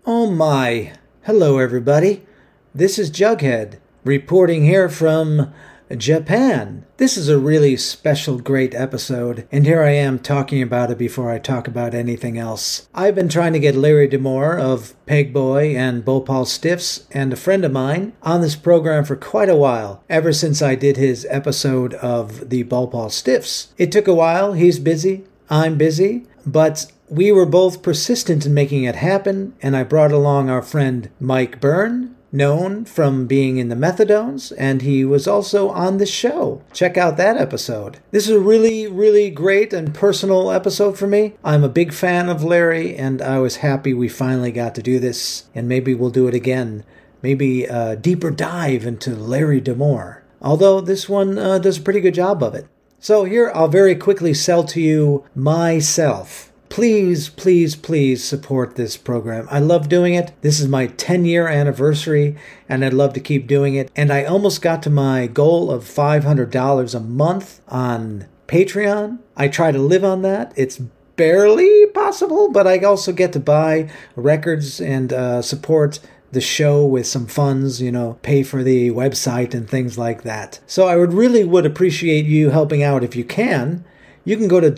Oh my. Hello everybody. This is Jughead, reporting here from Japan. This is a really special, great episode, and here I am talking about it before I talk about anything else. I've been trying to get Larry D'Amour of Pegboy and Bhopal Stiffs and a friend of mine on this program for quite a while, ever since I did his episode of the Bhopal Stiffs. It took a while, he's busy, I'm busy, but we were both persistent in making it happen, and I brought along our friend Mike Byrne, known from being in the Methadones, and he was also on the show. Check out that episode. This is a really, really great and personal episode for me. I'm a big fan of Larry, and I was happy we finally got to do this, and maybe we'll do it again. Maybe a deeper dive into Larry D'Amour. Although this one does a pretty good job of it. So here, I'll very quickly sell to you myself. Please, please, please support this program. I love doing it. This is my 10-year anniversary, and I'd love to keep doing it. And I almost got to my goal of $500 a month on Patreon. I try to live on that. It's barely possible, but I also get to buy records and support the show with some funds, pay for the website and things like that. So I would appreciate you helping out if you can. You can go to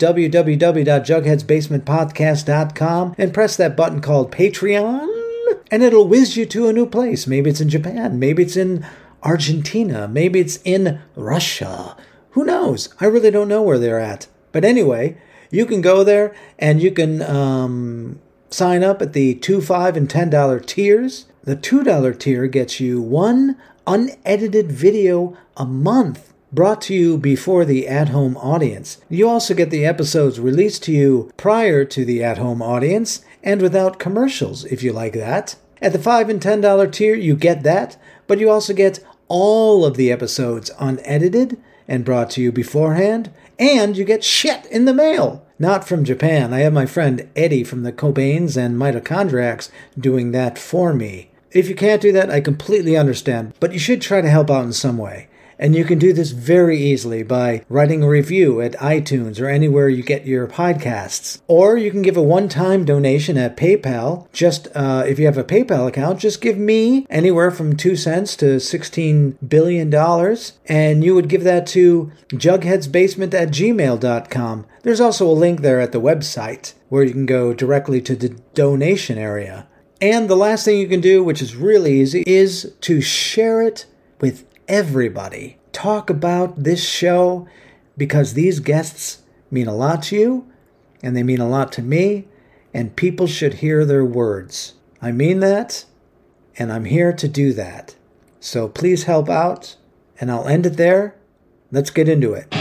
www.jugheadsbasementpodcast.com and press that button called Patreon, and it'll whiz you to a new place. Maybe it's in Japan, maybe it's in Argentina, maybe it's in Russia. Who knows? I really don't know where they're at. But anyway, you can go there and you can sign up at the $2, $5, and $10 tiers. The $2 tier gets you one unedited video a month, brought to you before the at-home audience. You also get the episodes released to you prior to the at-home audience and without commercials, if you like that. At the $5 and $10 tier, you get that, but you also get all of the episodes unedited and brought to you beforehand, and you get shit in the mail. Not from Japan. I have my friend Eddie from the Cobains and Mitochondriacs doing that for me. If you can't do that, I completely understand, but you should try to help out in some way. And you can do this very easily by writing a review at iTunes or anywhere you get your podcasts. Or you can give a one-time donation at PayPal. Just if you have a PayPal account, just give me anywhere from 2 cents to $16 billion. And you would give that to jugheadsbasement@gmail.com. There's also a link there at the website where you can go directly to the donation area. And the last thing you can do, which is really easy, is to share it with everybody. Talk about this show because these guests mean a lot to you and they mean a lot to me, and people should hear their words. I mean that, and I'm here to do that. So please help out, and I'll end it there. Let's get into it.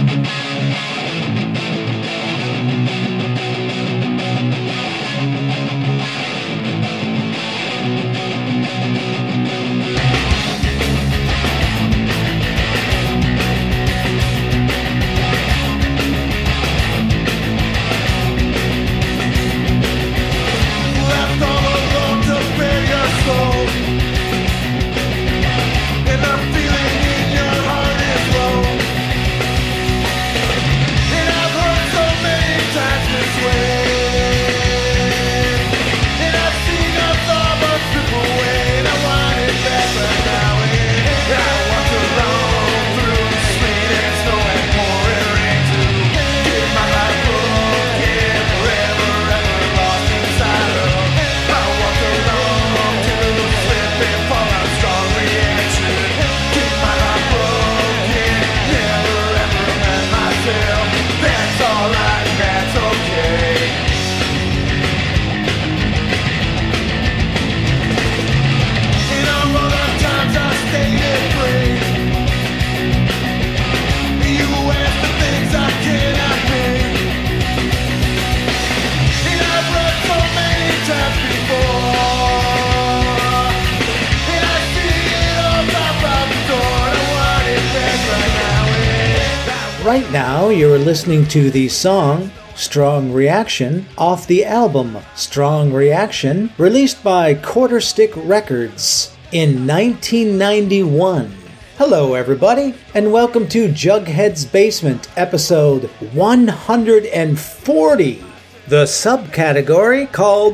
Right now, you're listening to the song Strong Reaction off the album Strong Reaction, released by Quarterstick Records in 1991. Hello, everybody, and welcome to Jughead's Basement, episode 140. The subcategory called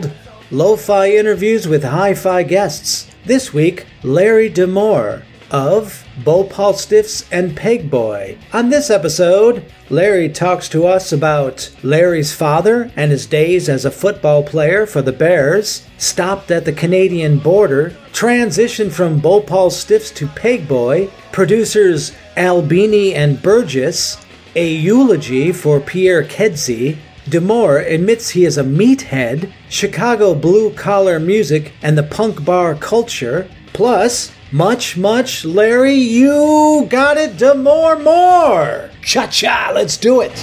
lo-fi interviews with hi-fi guests. This week, Larry D'Amour of Bhopal Stiffs and Pegboy. On this episode, Larry talks to us about Larry's father and his days as a football player for the Bears, stopped at the Canadian border, transition from Bhopal Stiffs to Pegboy, producers Albini and Burgess, a eulogy for Pierre Kedzie, D'Amour admits he is a meathead, Chicago blue-collar music and the punk bar culture, plus much, Larry, you got it, D'Amour more! Cha-cha, let's do it!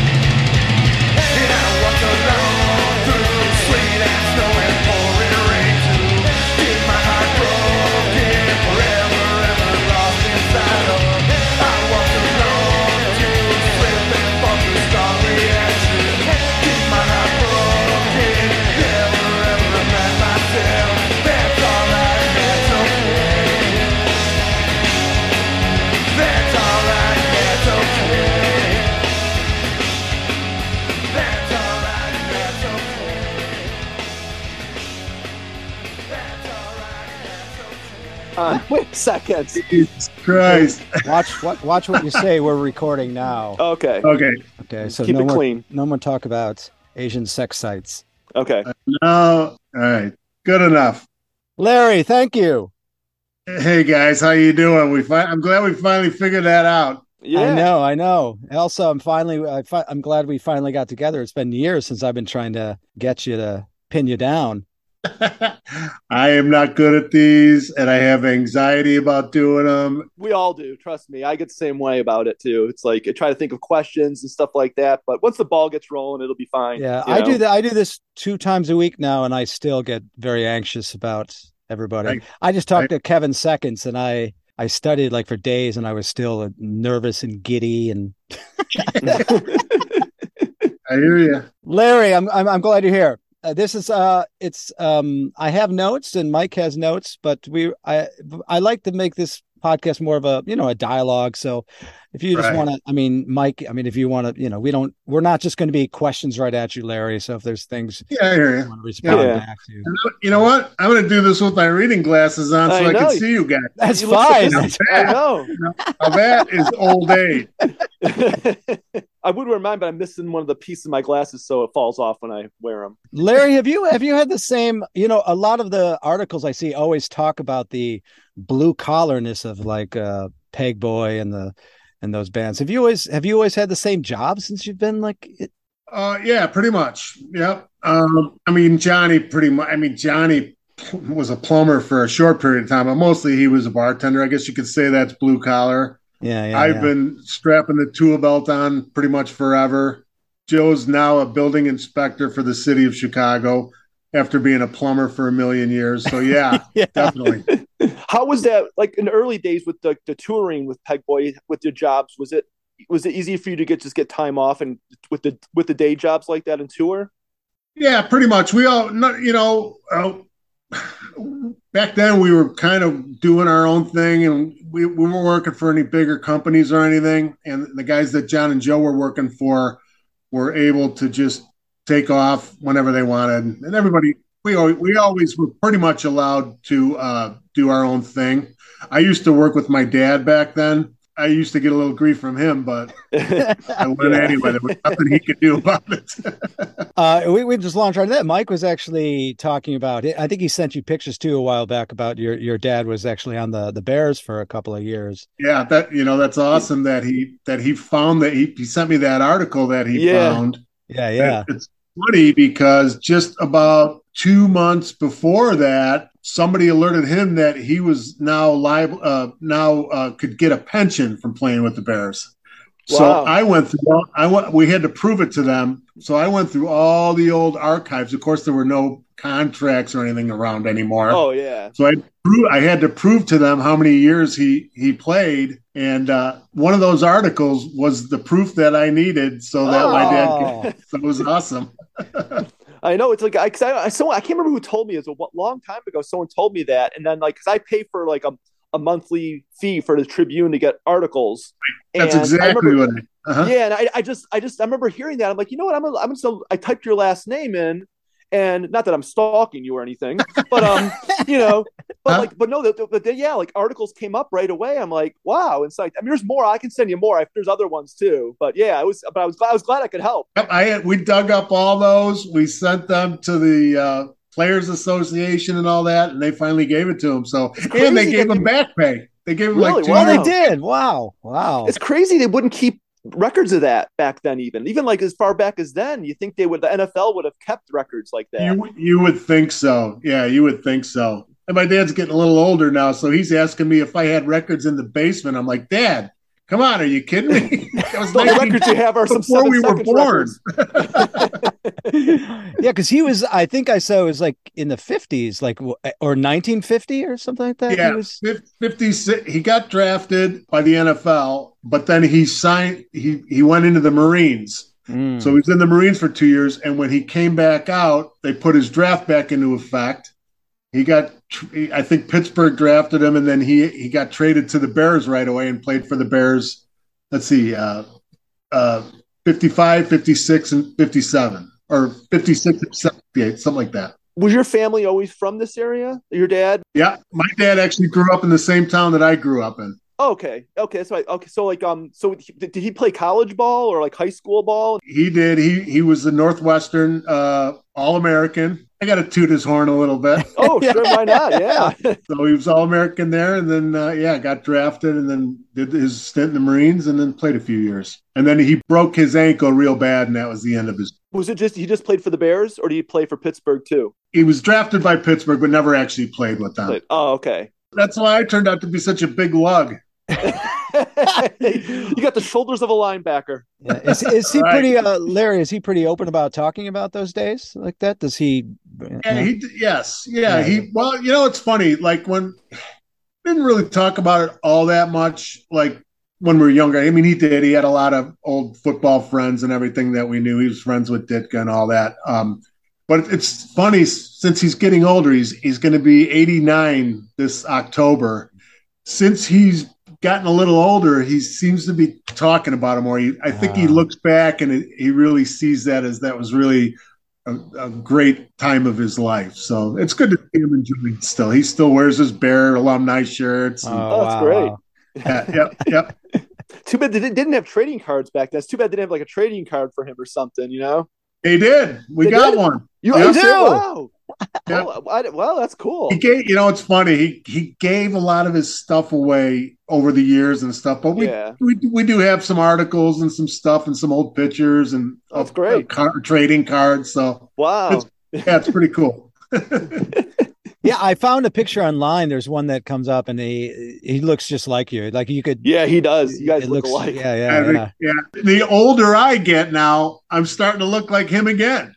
Wait a second. Jesus Christ. Watch what you say. We're recording now. Okay. So Keep it clean. No more talk about Asian sex sites. Okay. No. All right. Good enough. Larry, thank you. Hey guys, how you doing? I'm glad we finally figured that out. Yeah. I know. Also, I'm glad we finally got together. It's been years since I've been trying to get you to pin you down. I am not good at these, and I have anxiety about doing them. We all do. Trust me. I get the same way about it too. It's like I try to think of questions and stuff like that, but once the ball gets rolling, it'll be fine. Yeah, I do that. I do this 2 times a week now, and I still get very anxious about everybody. I just talked to Kevin Seconds, and I studied like for days, and I was still nervous and giddy. And I hear you, Larry. I'm glad you're here. This is I have notes and Mike has notes, but I like to make this podcast more of a dialogue. So if you just want to, Mike, if you want to, we're not just going to be questions right at you, Larry. So if there's things I hear you. want to respond back to. You know what? I'm going to do this with my reading glasses on so I can see you guys. That's fine. I know. Now that is old age. I would wear mine, but I'm missing one of the pieces of my glasses, so it falls off when I wear them. Larry, have you had the same? A lot of the articles I see always talk about the blue collarness of like Pegboy and those bands. Have you always had the same job since you've been like? Yeah, pretty much. Yep. Johnny was a plumber for a short period of time, but mostly he was a bartender. I guess you could say that's blue collar. Yeah. I've been strapping the tool belt on pretty much forever. Joe's now a building inspector for the city of Chicago after being a plumber for 1 million years. So yeah. Definitely. How was that like in the early days with the touring with Pegboy with your jobs? Was it easy for you to get time off and with the day jobs like that and tour? Yeah, pretty much. We all, back then we were kind of doing our own thing, and we weren't working for any bigger companies or anything. And the guys that John and Joe were working for were able to just take off whenever they wanted. And everybody, we always were pretty much allowed to do our own thing. I used to work with my dad back then. I used to get a little grief from him, but I went anyway. There was nothing he could do about it. We just launched on that. Mike was actually talking about it. I think he sent you pictures too a while back about your dad was actually on the Bears for a couple of years. Yeah, that's awesome that he found that he sent me that article that he found. Yeah. It's funny because just about 2 months before that, somebody alerted him that he was now liable, could get a pension from playing with the Bears. Wow. So we had to prove it to them. So I went through all the old archives. Of course, there were no contracts or anything around anymore. Oh yeah. So I had to prove to them how many years he played. And one of those articles was the proof that I needed so that my dad could. So it was awesome. I know, it's like I can't remember who told me. It was a long time ago. Someone told me that, and then because I pay for like a monthly fee for the Tribune to get articles. That's exactly what. Yeah, and I just remember hearing that. I'm like, you know what? I typed your last name in, And not that I'm stalking you or anything, but you know, but like, but no, yeah, like articles came up right away. I'm like, wow. And so, I mean, there's more. I can send you more. There's other ones too. But yeah, I was glad I could help. Yep, we dug up all those. We sent them to the Players Association and all that, and they finally gave it to him. So, and they gave him back pay. They gave him Really? like 2 Wow. They years. did. Wow. Wow. It's crazy they wouldn't keep records of that back then. Even like as far back as then, you think they would? The NFL would have kept records like that. You would think so. Yeah, you would think so. And my dad's getting a little older now, so he's asking me if I had records in the basement. I'm like, Dad, come on, are you kidding me? That was The records you have are some before we were born. Yeah, because he was, I think I saw it was like in the 50s, like, or 1950 or something like that. Yeah, He was 56. He got drafted by the NFL, but then he signed. He went into the Marines. So he was in the Marines for 2 years, and when he came back out, they put his draft back into effect. I think Pittsburgh drafted him, and then he got traded to the Bears right away and played for the Bears. Let's see, 55, 56, and 57, or 56 and 78, something like that. Was your family always from this area? Your dad? Yeah, my dad actually grew up in the same town that I grew up in. Oh, okay. So like, so did he play college ball or like high school ball? He did. He was the Northwestern All-American. I got to toot his horn a little bit. Oh, sure, why not? Yeah. So he was All-American there, and then got drafted, and then did his stint in the Marines, and then played a few years. And then he broke his ankle real bad, and that was the end of his. Was it just he just played for the Bears, or did he play for Pittsburgh too? He was drafted by Pittsburgh, but never actually played with them. Oh, okay. That's why I turned out to be such a big lug. You got the shoulders of a linebacker. Yeah. Is he pretty Larry? Is he pretty open about talking about those days like that? Does he? Yeah, yes, yeah. Well, it's funny. Like when didn't really talk about it all that much. Like when we were younger. I mean, he did. He had a lot of old football friends and everything that we knew. He was friends with Ditka and all that. But it's funny since he's getting older. He's going to be 89 this October. Since he's gotten a little older, he seems to be talking about it more. I think he looks back and he really sees that was really a great time of his life. So it's good to see him enjoying it still. He still wears his Bear alumni shirts. That's great. Yep. Too bad they didn't have trading cards back then. It's too bad they didn't have like a trading card for him or something, They did. We got one. You Yep. do? Wow. Yep. Well, that's cool. He gave, it's funny. He gave a lot of his stuff away over the years and stuff, but we do have some articles and some stuff and some old pictures and that's great. Trading cards. So wow, it's pretty cool. Yeah, I found a picture online. There's one that comes up, and he looks just like you. Like you could. Yeah, he does. You guys look alike. Yeah. The older I get now, I'm starting to look like him again.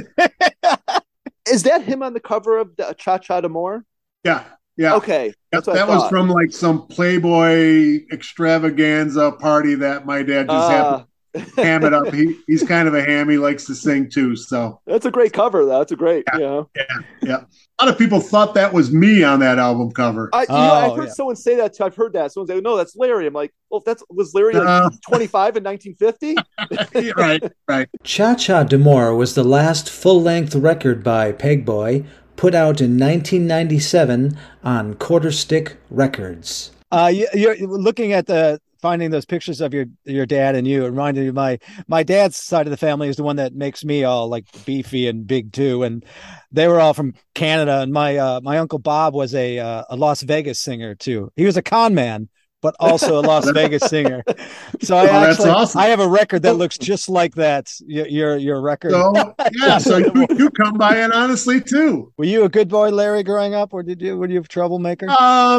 Is that him on the cover of the Cha Cha D'Amour? Yeah. Okay. That was from like some Playboy extravaganza party that my dad just happened to ham it up. He's kind of a ham. He likes to sing too. So that's a great cover, though. That's a great. Yeah. A lot of people thought that was me on that album cover. I've heard someone say that too. I've heard that. Someone say, "No, that's Larry." I'm like, "Well, was Larry like 25 in 1950?" Right. Cha Cha D'Amour was the last full-length record by Pegboy, put out in 1997 on Quarterstick Records. You're looking at finding those pictures of your dad and you. It reminded me my dad's side of the family is the one that makes me all like beefy and big too, and they were all from Canada. And my uncle Bob was a Las Vegas singer too. He was a con man, but also a Las Vegas singer. So that's awesome. I have a record that looks just like that. Your record. So you come by it honestly too. Were you a good boy, Larry, growing up, or were you a troublemaker?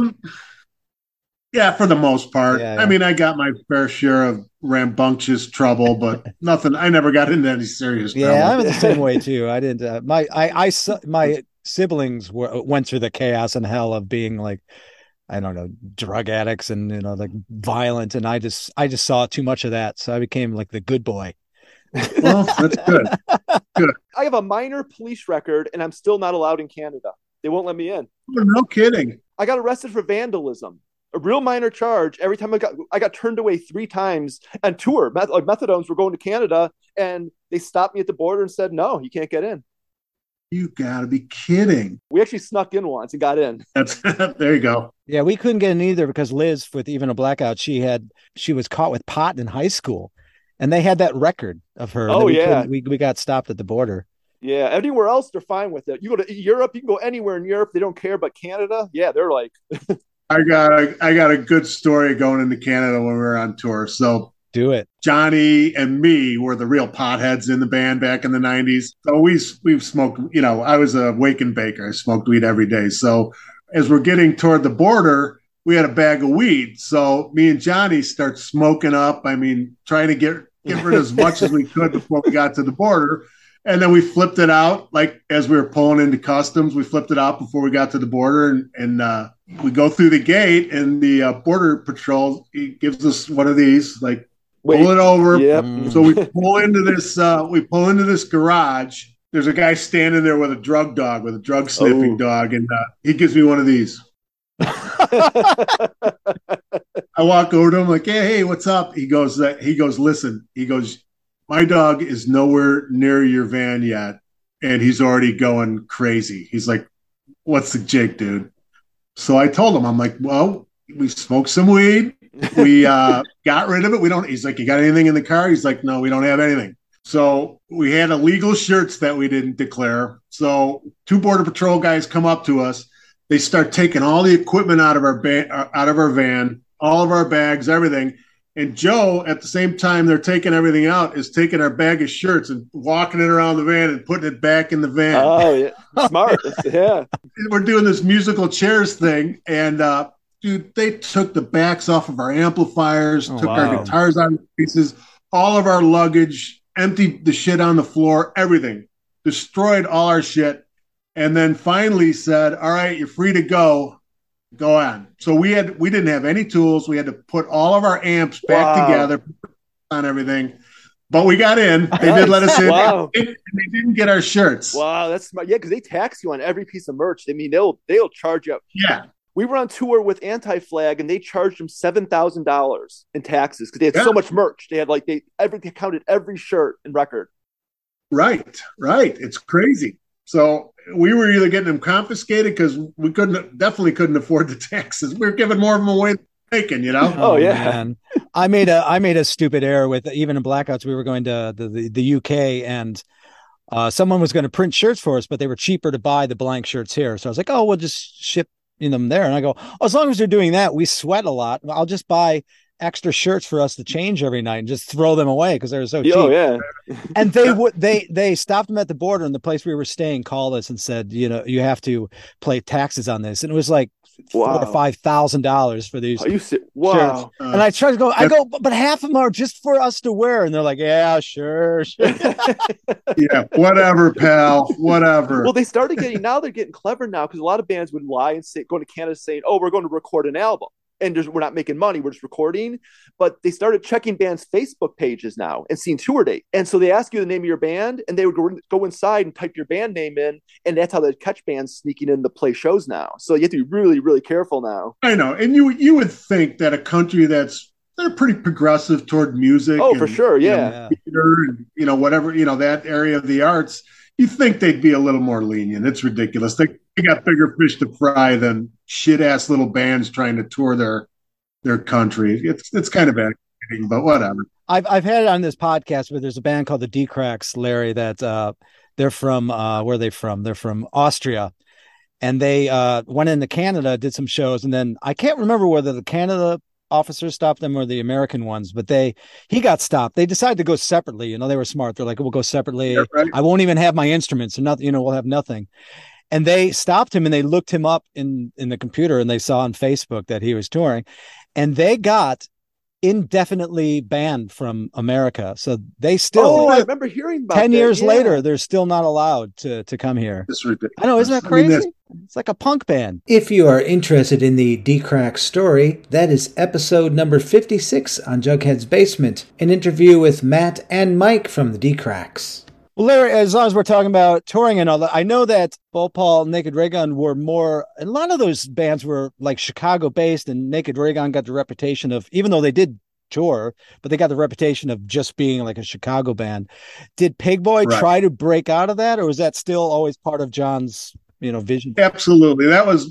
Yeah, for the most part. Yeah. I mean, I got my fair share of rambunctious trouble, but nothing. I never got into any serious trouble. Yeah, I'm the same way too. I didn't. My siblings went through the chaos and hell of being like, I don't know, drug addicts and like violent, and I just saw too much of that, so I became like the good boy. Well, that's good. Good. I have a minor police record, and I'm still not allowed in Canada. They won't let me in. No kidding. I got arrested for vandalism. A real minor charge. Every time I got turned away 3 times on tour. Like methadones were going to Canada, and they stopped me at the border and said, "No, you can't get in." You got to be kidding. We actually snuck in once and got in. That's there you go. Yeah, we couldn't get in either because Liz, with Even a Blackout, she was caught with pot in high school, and they had that record of her. Oh yeah, we got stopped at the border. Yeah, anywhere else they're fine with it. You go to Europe, you can go anywhere in Europe, they don't care. But Canada, yeah, they're like. I got a good story going into Canada when we were on tour. So do it. Johnny and me were the real potheads in the band back in the 90s. So we've smoked, I was a wake and baker. I smoked weed every day. So as we're getting toward the border, we had a bag of weed. So me and Johnny start smoking up. I mean, trying to get rid of as much as we could before we got to the border. And then we flipped it out, like as we were pulling into customs, we flipped it out before we got to the border, and we go through the gate, and the border patrol, he gives us one of these, like, pull it over. Yep. So we pull into this garage. There's a guy standing there with a drug dog, with a drug sniffing dog, and he gives me one of these. I walk over to him like, hey, what's up? He goes, listen. He goes, my dog is nowhere near your van yet, and he's already going crazy. He's like, what's the jig, dude? So I told him, I'm like, well, we smoked some weed. We got rid of it. He's like, you got anything in the car? He's like, no, we don't have anything. So we had illegal shirts that we didn't declare. So 2 Border Patrol guys come up to us. They start taking all the equipment out of our van, all of our bags, everything. And Joe, at the same time they're taking everything out, is taking our bag of shirts and walking it around the van and putting it back in the van. Oh, yeah. Smart. Yeah. We're doing this musical chairs thing. And, dude, they took the backs off of our amplifiers, took our guitars out of pieces, all of our luggage, emptied the shit on the floor, everything. Destroyed all our shit. And then finally said, all right, you're free to go. Go on. So we didn't have any tools. We had to put all of our amps back together on everything, but we got in. They did let us in. Wow. And they didn't get our shirts. Wow, that's smart. Yeah, because they tax you on every piece of merch. I mean, they'll charge you. Yeah. We were on tour with Anti-Flag, and they charged them $7,000 in taxes because they had so much merch. They had they counted every shirt and record. Right. It's crazy. So we were either getting them confiscated because we definitely couldn't afford the taxes. We were giving more of them away than taking, Oh yeah. Man. I made a stupid error with Even in Blackouts. We were going to the UK, and someone was going to print shirts for us, but they were cheaper to buy the blank shirts here. So I was like, oh, we'll just ship them there. And I go, as long as they're doing that, we sweat a lot. I'll just buy extra shirts for us to change every night and just throw them away because they were so cheap. Oh yeah. And they stopped them at the border, and the place we were staying called us and said, you have to pay taxes on this. And it was like $4,000 to $5,000 for these shirts. And I tried to go, but half of them are just for us to wear. And they're like, yeah, sure. Yeah, whatever, pal, whatever. Well, they're getting clever now because a lot of bands would lie and say, going to Canada saying, oh, we're going to record an album. And we're not making money, we're just recording. But they started checking bands' Facebook pages now and seeing tour date. And so they ask you the name of your band, and they would go inside and type your band name in, and that's how they catch bands sneaking in to play shows now. So you have to be really, really careful now. I know, and you would think that a country they're pretty progressive toward music. Oh, for sure, yeah. Theater and whatever, that area of the arts. You think they'd be a little more lenient. It's ridiculous. They got bigger fish to fry than shit-ass little bands trying to tour their country. It's kind of aggravating, but whatever. I've had it on this podcast where there's a band called the D-Cracks, Larry, that they're from, where are they from? They're from Austria. And they went into Canada, did some shows, and then I can't remember whether the Canada officers stopped them or the American ones, but he got stopped. They decided to go separately. They were smart. They're like, we'll go separately. Yeah, right. I won't even have my instruments or nothing. We'll have nothing. And they stopped him and they looked him up in the computer, and they saw on Facebook that he was touring, and they got indefinitely banned from America. So they still, I remember hearing about 10 years later, they're still not allowed to come here. It's ridiculous. I know, isn't that crazy? It's like a punk band. If you are interested in the D-Crack story, that is episode number 56 on Jughead's Basement, an interview with Matt and Mike from the D-Cracks. Well, Larry, as long as we're talking about touring and all that, I know that Bo Paul, Naked Raygun were more, a lot of those bands were like Chicago based, and Naked Raygun got the reputation of, even though they did tour, but they got the reputation of just being like a Chicago band. Did Pig Boy try to break out of that, or was that still always part of John's, vision? Absolutely. That was,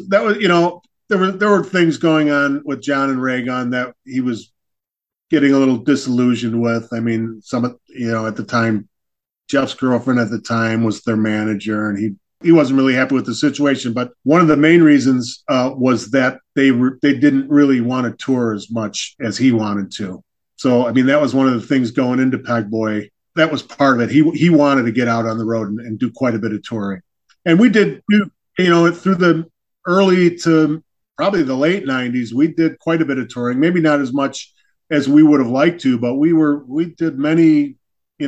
there were things going on with John and Raygun that he was getting a little disillusioned with. I mean, at the time, Jeff's girlfriend at the time was their manager, and he wasn't really happy with the situation. But one of the main reasons was that they didn't really want to tour as much as he wanted to. So, I mean, that was one of the things going into Peg Boy. That was part of it. He wanted to get out on the road and do quite a bit of touring. And we did, through the early to probably the late 90s, we did quite a bit of touring. Maybe not as much as we would have liked to, but we did many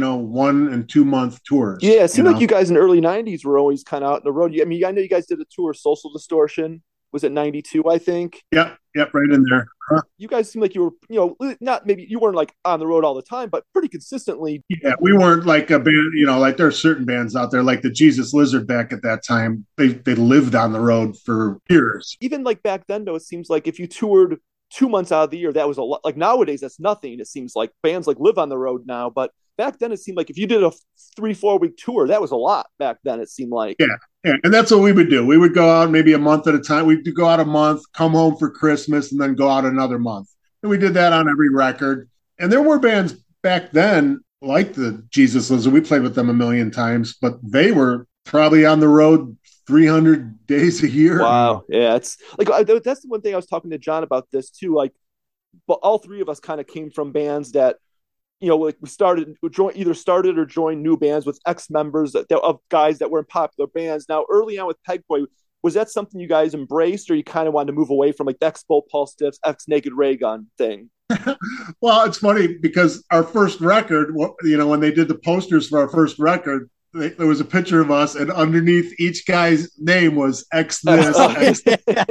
1 and 2 month tours. Yeah, it seemed like you guys in the early 90s were always kind of out on the road. I mean, I know you guys did a tour, Social Distortion. Was it 92, I think? Yep, right in there. Huh. You guys seem like you were, you weren't like on the road all the time, but pretty consistently. Yeah, we weren't like a band, like there are certain bands out there, like the Jesus Lizard back at that time. They lived on the road for years. Even like back then, though, it seems like if you toured 2 months out of the year, that was a lot. Like nowadays, that's nothing. It seems like bands like live on the road now, but back then it seemed like if you did a 3-4 week tour, that was a lot back then, it seemed like. Yeah. And that's what we would do. We would go out maybe a month at a time. We'd go out a month, come home for Christmas, and then go out another month. And we did that on every record. And there were bands back then like the Jesus Lizard. We played with them a million times, but they were probably on the road 300 days a year. Wow. Yeah. It's like, that's the one thing I was talking to John about this too. Like, but all three of us kind of came from bands that, like we either started or joined new bands with ex-members of guys that were in popular bands. Now, early on with Peg Boy, was that something you guys embraced, or you kind of wanted to move away from like the ex-Paul Stiffs, ex-Naked Raygun thing? Well, it's funny because our first record, when they did the posters for our first record, there was a picture of us, and underneath each guy's name was X this, X.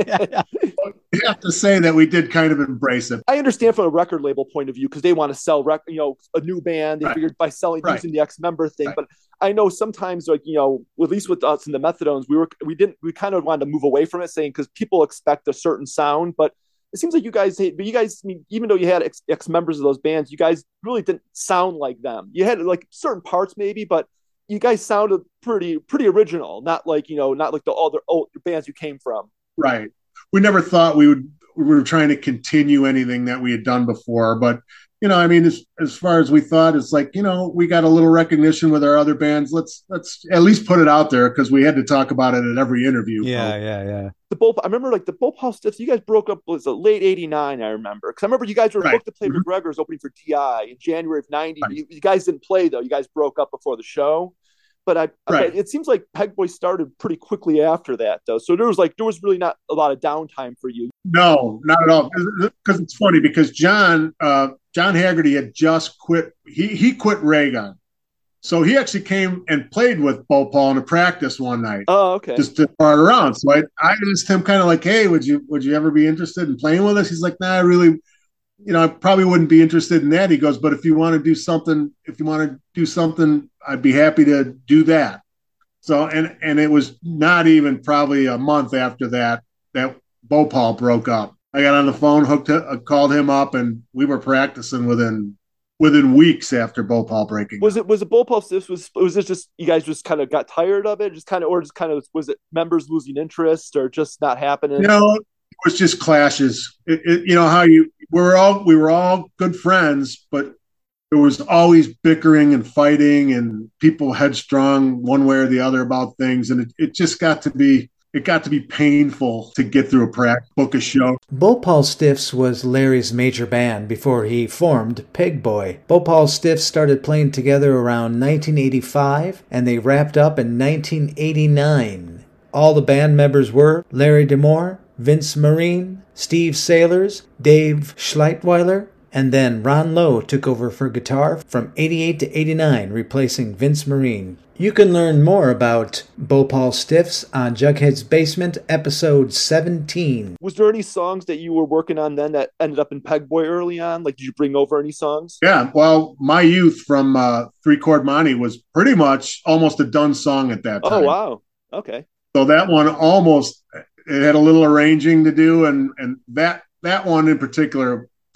You have to say that we did kind of embrace it. I understand from a record label point of view because they want to sell, a new band. They figured by using the ex-member thing. Right. But I know sometimes, like at least with us in the Methadones, we kind of wanted to move away from it, saying because people expect a certain sound, but it seems like you guys, even though you had ex-members of those bands, you guys really didn't sound like them. You had like certain parts maybe, but you guys sounded pretty original, not like the other old bands you came from. Right. We never thought we were trying to continue anything that we had done before, but as far as we thought, it's like, we got a little recognition with our other bands. Let's at least put it out there because we had to talk about it at every interview. Yeah. I remember like the Bhopal Stiffs, you guys broke up, was late 89, I remember. Because I remember you guys were booked to play McGregor's opening for DI in January of 90. Right. You guys didn't play, though. You guys broke up before the show. But it seems like Peg Boy started pretty quickly after that, though. So there was really not a lot of downtime for you. No, not at all. Because it's funny because John Haggerty had just quit. He quit Raygun, so he actually came and played with Bhopal in a practice one night. Oh, okay. Just to fart around. So I asked him kind of like, "Hey, would you ever be interested in playing with us?" He's like, "Nah, I really." I probably wouldn't be interested in that. He goes, but if you want to do something, I'd be happy to do that. So, and it was not even probably a month after that Bhopal broke up. I got on the phone, called him up, and we were practicing within weeks after Bhopal breaking up. Was it Bhopal Stiffs? Was this just you guys just kind of got tired of it, was it members losing interest or just not happening? It was just clashes. We were all good friends, but there was always bickering and fighting and people headstrong one way or the other about things. And it just got to be painful to get through book a show. Bhopal Stiffs was Larry's major band before he formed Peg Boy. Bhopal Stiffs started playing together around 1985 and they wrapped up in 1989. All the band members were Larry DeMore, Vince Marine, Steve Sailors, Dave Schleitweiler, and then Ron Lowe took over for guitar from 88 to 89, replacing Vince Marine. You can learn more about Bhopal Stiffs on Jughead's Basement, episode 17. Was there any songs that you were working on then that ended up in Peg Boy early on? Like, did you bring over any songs? Yeah, well, My Youth from Three Chord Monty was pretty much almost a done song at that time. Oh, wow. Okay. So that one it had a little arranging to do, and that one in particular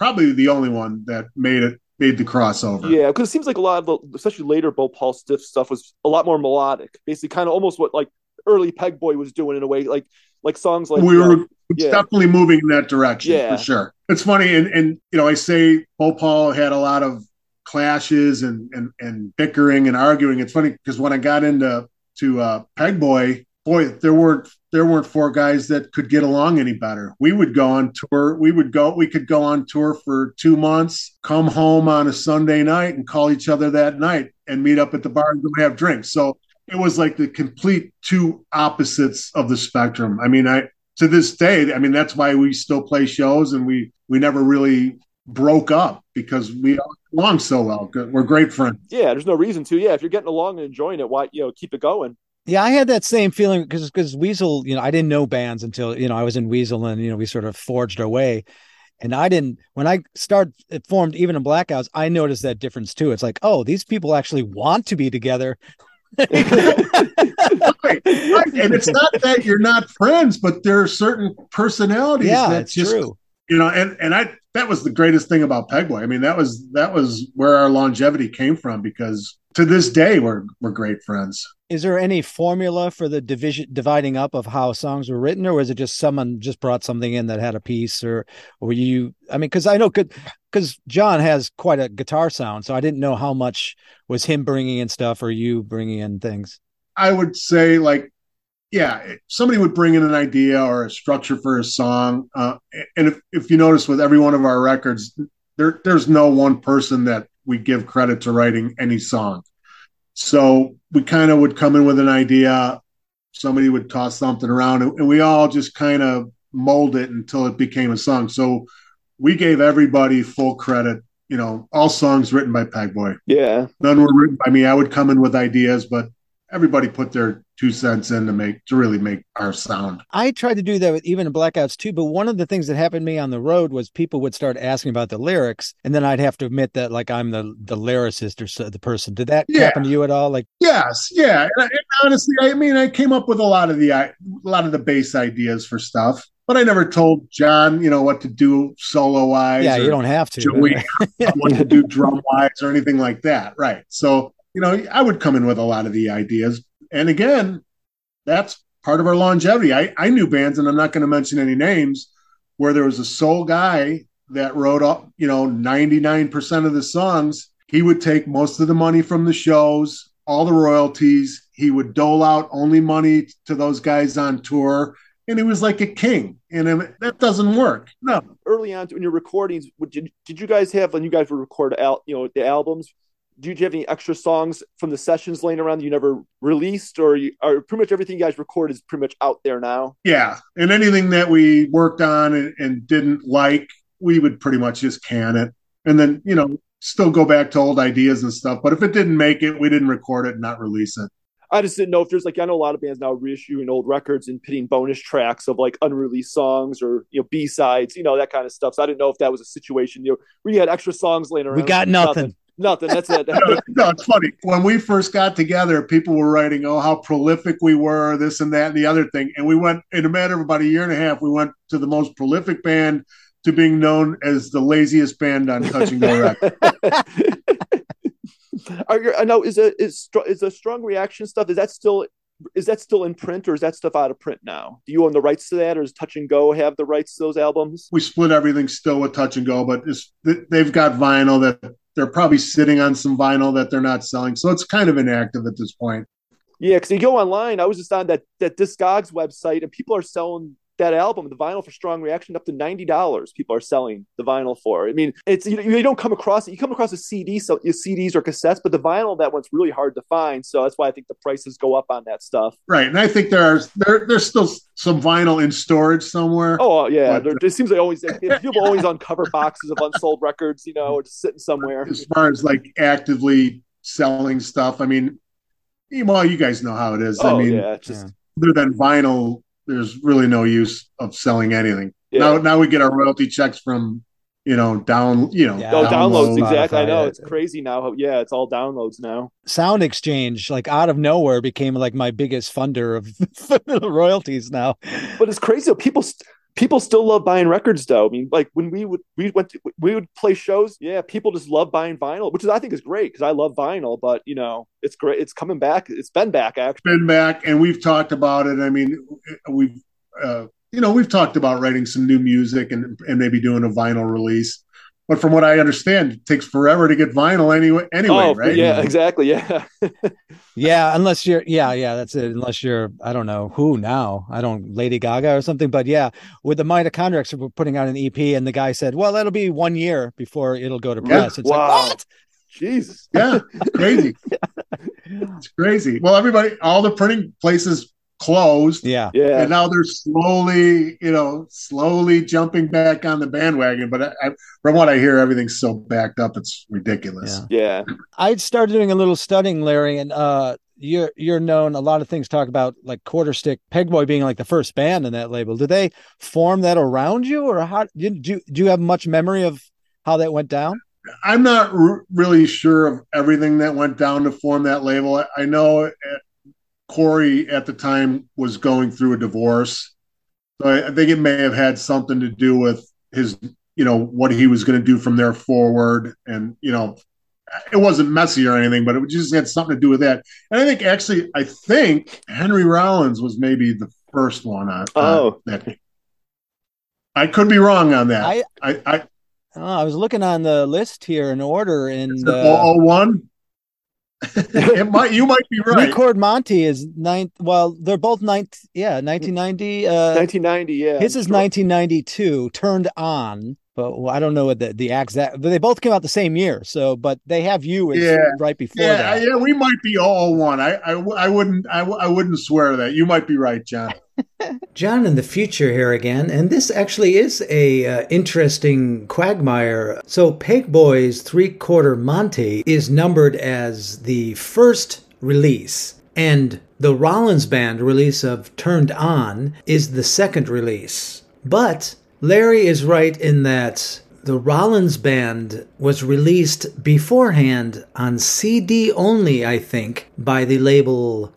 probably the only one that made the crossover. Yeah, because it seems like a lot of the, especially later Bo Paul Stiff stuff was a lot more melodic, basically kind of almost what like early Peg Boy was doing in a way, like songs like we were definitely moving in that direction for sure. It's funny, and I say Bo Paul had a lot of clashes and bickering and arguing. It's funny because when I got into Peg Boy, boy, there weren't four guys that could get along any better. We would go on tour. We could go on tour for 2 months, come home on a Sunday night and call each other that night and meet up at the bar and have drinks. So it was like the complete two opposites of the spectrum. I mean, to this day, I mean, that's why we still play shows and we never really broke up because we all get along so well. We're great friends. Yeah, there's no reason to. Yeah, if you're getting along and enjoying it, why keep it going? Yeah, I had that same feeling because Weasel, I didn't know bands until, I was in Weasel and, we sort of forged our way. And when I formed Even in Blackouts, I noticed that difference too. It's like, oh, these people actually want to be together. Right. And it's not that you're not friends, but there are certain personalities that it's true. That was the greatest thing about Peg Boy. I mean, that was where our longevity came from, because to this day we're great friends. Is there any formula for the dividing up of how songs were written, or was it just someone just brought something in that had a piece, or were you? I mean, because I know because John has quite a guitar sound, so I didn't know how much was him bringing in stuff or you bringing in things. I would say somebody would bring in an idea or a structure for a song. And if you notice with every one of our records, there's no one person that we give credit to writing any song. So we kind of would come in with an idea, somebody would toss something around, and we all just kind of mold it until it became a song. So we gave everybody full credit, all songs written by Peg Boy. Yeah. None were written by me. I would come in with ideas, but everybody put their 2 cents in to really make our sound. I tried to do that with Even in Blackouts too, but one of the things that happened to me on the road was people would start asking about the lyrics, and then I'd have to admit that like I'm the lyricist or the person. Did that happen to you at all? Like, yes, yeah. And honestly, I mean, I came up with a lot of the bass ideas for stuff, but I never told John, what to do solo wise. Yeah, you don't have to. Joey, what to do drum wise or anything like that, right? So I would come in with a lot of the ideas. And again, that's part of our longevity. I knew bands, and I'm not going to mention any names, where there was a sole guy that wrote up, 99% of the songs. He would take most of the money from the shows, all the royalties. He would dole out only money to those guys on tour. And he was like a king. And that doesn't work. No. Early on in your recordings, did you guys have, when you guys would record the albums, did you have any extra songs from the sessions laying around that you never released, or pretty much everything you guys record is pretty much out there now? Yeah. And anything that we worked on and didn't like, we would pretty much just can it. And then, still go back to old ideas and stuff. But if it didn't make it, we didn't record it and not release it. I just didn't know if there's I know a lot of bands now reissuing old records and pitting bonus tracks of unreleased songs or, B-sides, that kind of stuff. So I didn't know if that was a situation, where you had extra songs laying around. We got nothing. Nothing. That's it. No, it's funny. When we first got together, people were writing, "Oh, how prolific we were," this and that and the other thing. And we went, in a matter of about a year and a half, we went to the most prolific band to being known as the laziest band on Touch and Go Records. I know is a Strong Reaction stuff. Is that still in print, or is that stuff out of print now? Do you own the rights to that, or does Touch and Go have the rights to those albums? We split everything still with Touch and Go, but they've got vinyl that they're probably sitting on some vinyl that they're not selling. So it's kind of inactive at this point. Yeah, because you go online. I was just on that Discogs website, and people are selling that album, the vinyl for Strong Reaction, up to $90. People are selling the vinyl for. I mean, it's you don't come across it. You come across a CD, so CDs or cassettes, but the vinyl, that one's really hard to find. So that's why I think the prices go up on that stuff. Right, and I think there's still some vinyl in storage somewhere. Oh yeah, it seems like always people always uncover boxes of unsold records, or just sitting somewhere. As far as actively selling stuff, I mean, well, you guys know how it is. Oh, I mean, yeah, other than vinyl, there's really no use of selling anything. Yeah. Now we get our royalty checks from downloads. Exactly. I know, it's crazy now. Yeah, it's all downloads now. Sound Exchange, out of nowhere, became my biggest funder of royalties now. But it's crazy. People People still love buying records though. I mean, like when we would play shows, yeah, people just love buying vinyl, which I think is great because I love vinyl, but it's great. It's coming back. It's been back actually. Been back, and we've talked about it. I mean, we've talked about writing some new music and maybe doing a vinyl release. But from what I understand, it takes forever to get vinyl anyway, right? Yeah, exactly. Yeah. Yeah, unless you're, that's it. Unless you're, I don't know who now. Lady Gaga or something. But yeah, with the Mitochondriacs, we're putting out an EP, and the guy said, well, that'll be 1 year before it'll go to press. It's wow. like, what? Jesus. Yeah, it's crazy. It's crazy. Well, all the printing places closed. Yeah. And now they're slowly jumping back on the bandwagon. But from what I hear, everything's so backed up, it's ridiculous. Yeah. I started doing a little studying, Larry, and you're known. A lot of things talk about like Quarterstick, Pegboy being like the first band in that label. Did they form that around you, or how do you have much memory of how that went down? I'm not really sure of everything that went down to form that label. I know Corey at the time was going through a divorce. So I think it may have had something to do with his, what he was going to do from there forward. And, it wasn't messy or anything, but it just had something to do with that. And I think Henry Rollins was maybe the first one on that. I could be wrong on that. I was looking on the list here in order, and 001. You might be right. Record Monty is ninth. Well, they're both 1990. 1990, yeah. His is 1992. Turned On, but I don't know what the exact. But they both came out the same year. So, but they have you right before that. Yeah, we might be 001. I wouldn't swear to that. You might be right, John. John in the future here again, and this actually is a interesting quagmire. So Pegboy's 3/4 Monty is numbered as the first release, and the Rollins Band release of Turned On is the second release. But Larry is right in that the Rollins Band was released beforehand on CD only, I think, by the label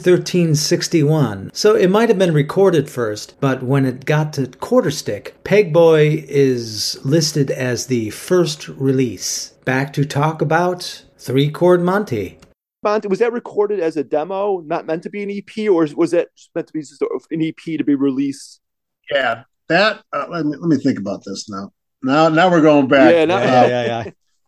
21361. So it might have been recorded first, but when it got to Quarterstick, Pegboy is listed as the first release. Back to talk about 3/4 Monty. Monty, was that recorded as a demo, not meant to be an EP, or was that meant to be just an EP to be released? Yeah, that. Let me think about this now. Now we're going back. Yeah.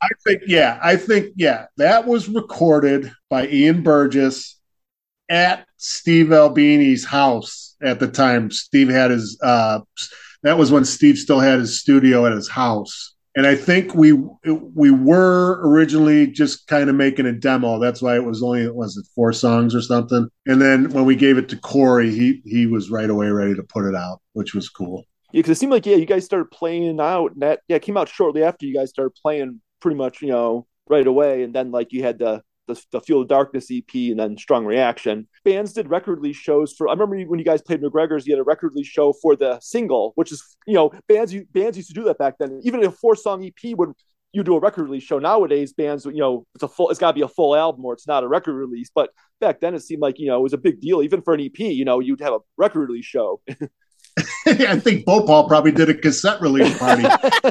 I think that was recorded by Ian Burgess at Steve Albini's house at the time. Steve had his. That was when Steve still had his studio at his house, and I think we were originally just kind of making a demo. That's why it was only 4 songs or something. And then when we gave it to Corey, he was right away ready to put it out, which was cool. Yeah, because it seemed like you guys started playing out, and that it came out shortly after you guys started playing pretty much right away, and then like you had the Fuel of Darkness EP and then Strong Reaction. Bands did record release shows for. I remember when you guys played McGregor's, you had a record release show for the single, which is bands used to do that back then. Even a 4-song EP when you do a record release show nowadays, bands it's got to be a full album or it's not a record release. But back then it seemed like it was a big deal even for an EP. You'd have a record release show. I think Bhopal probably did a cassette release party.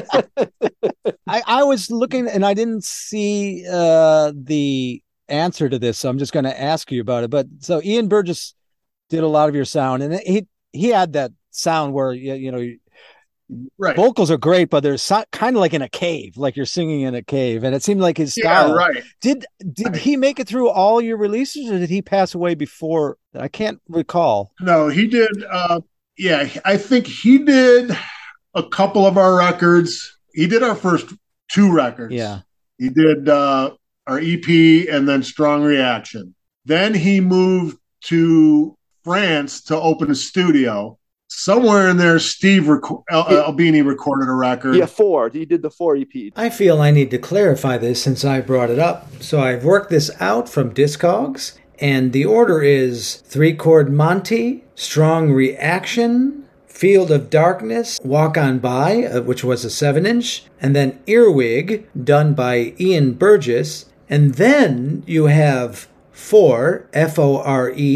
I was looking and I didn't see the answer to this, so I'm just going to ask you about it. But so Ian Burgess did a lot of your sound, and he had that sound where right. Vocals are great, but they're kind of like in a cave, like you're singing in a cave, and it seemed like his style. Yeah, right. Did he make it through all your releases, or did he pass away before? I can't recall. No, he did. Yeah, I think he did a couple of our records. He did our first 2 records. Yeah. He did our EP and then Strong Reaction. Then he moved to France to open a studio. Somewhere in there, Steve Albini recorded a record. Yeah, 4. He did the 4 EP. I feel I need to clarify this since I brought it up. So I've worked this out from Discogs. And the order is 3/4 Monty, Strong Reaction, Field of Darkness, Walk On By, which was a 7-inch, and then Earwig, done by Ian Burgess. And then you have 4, Fore,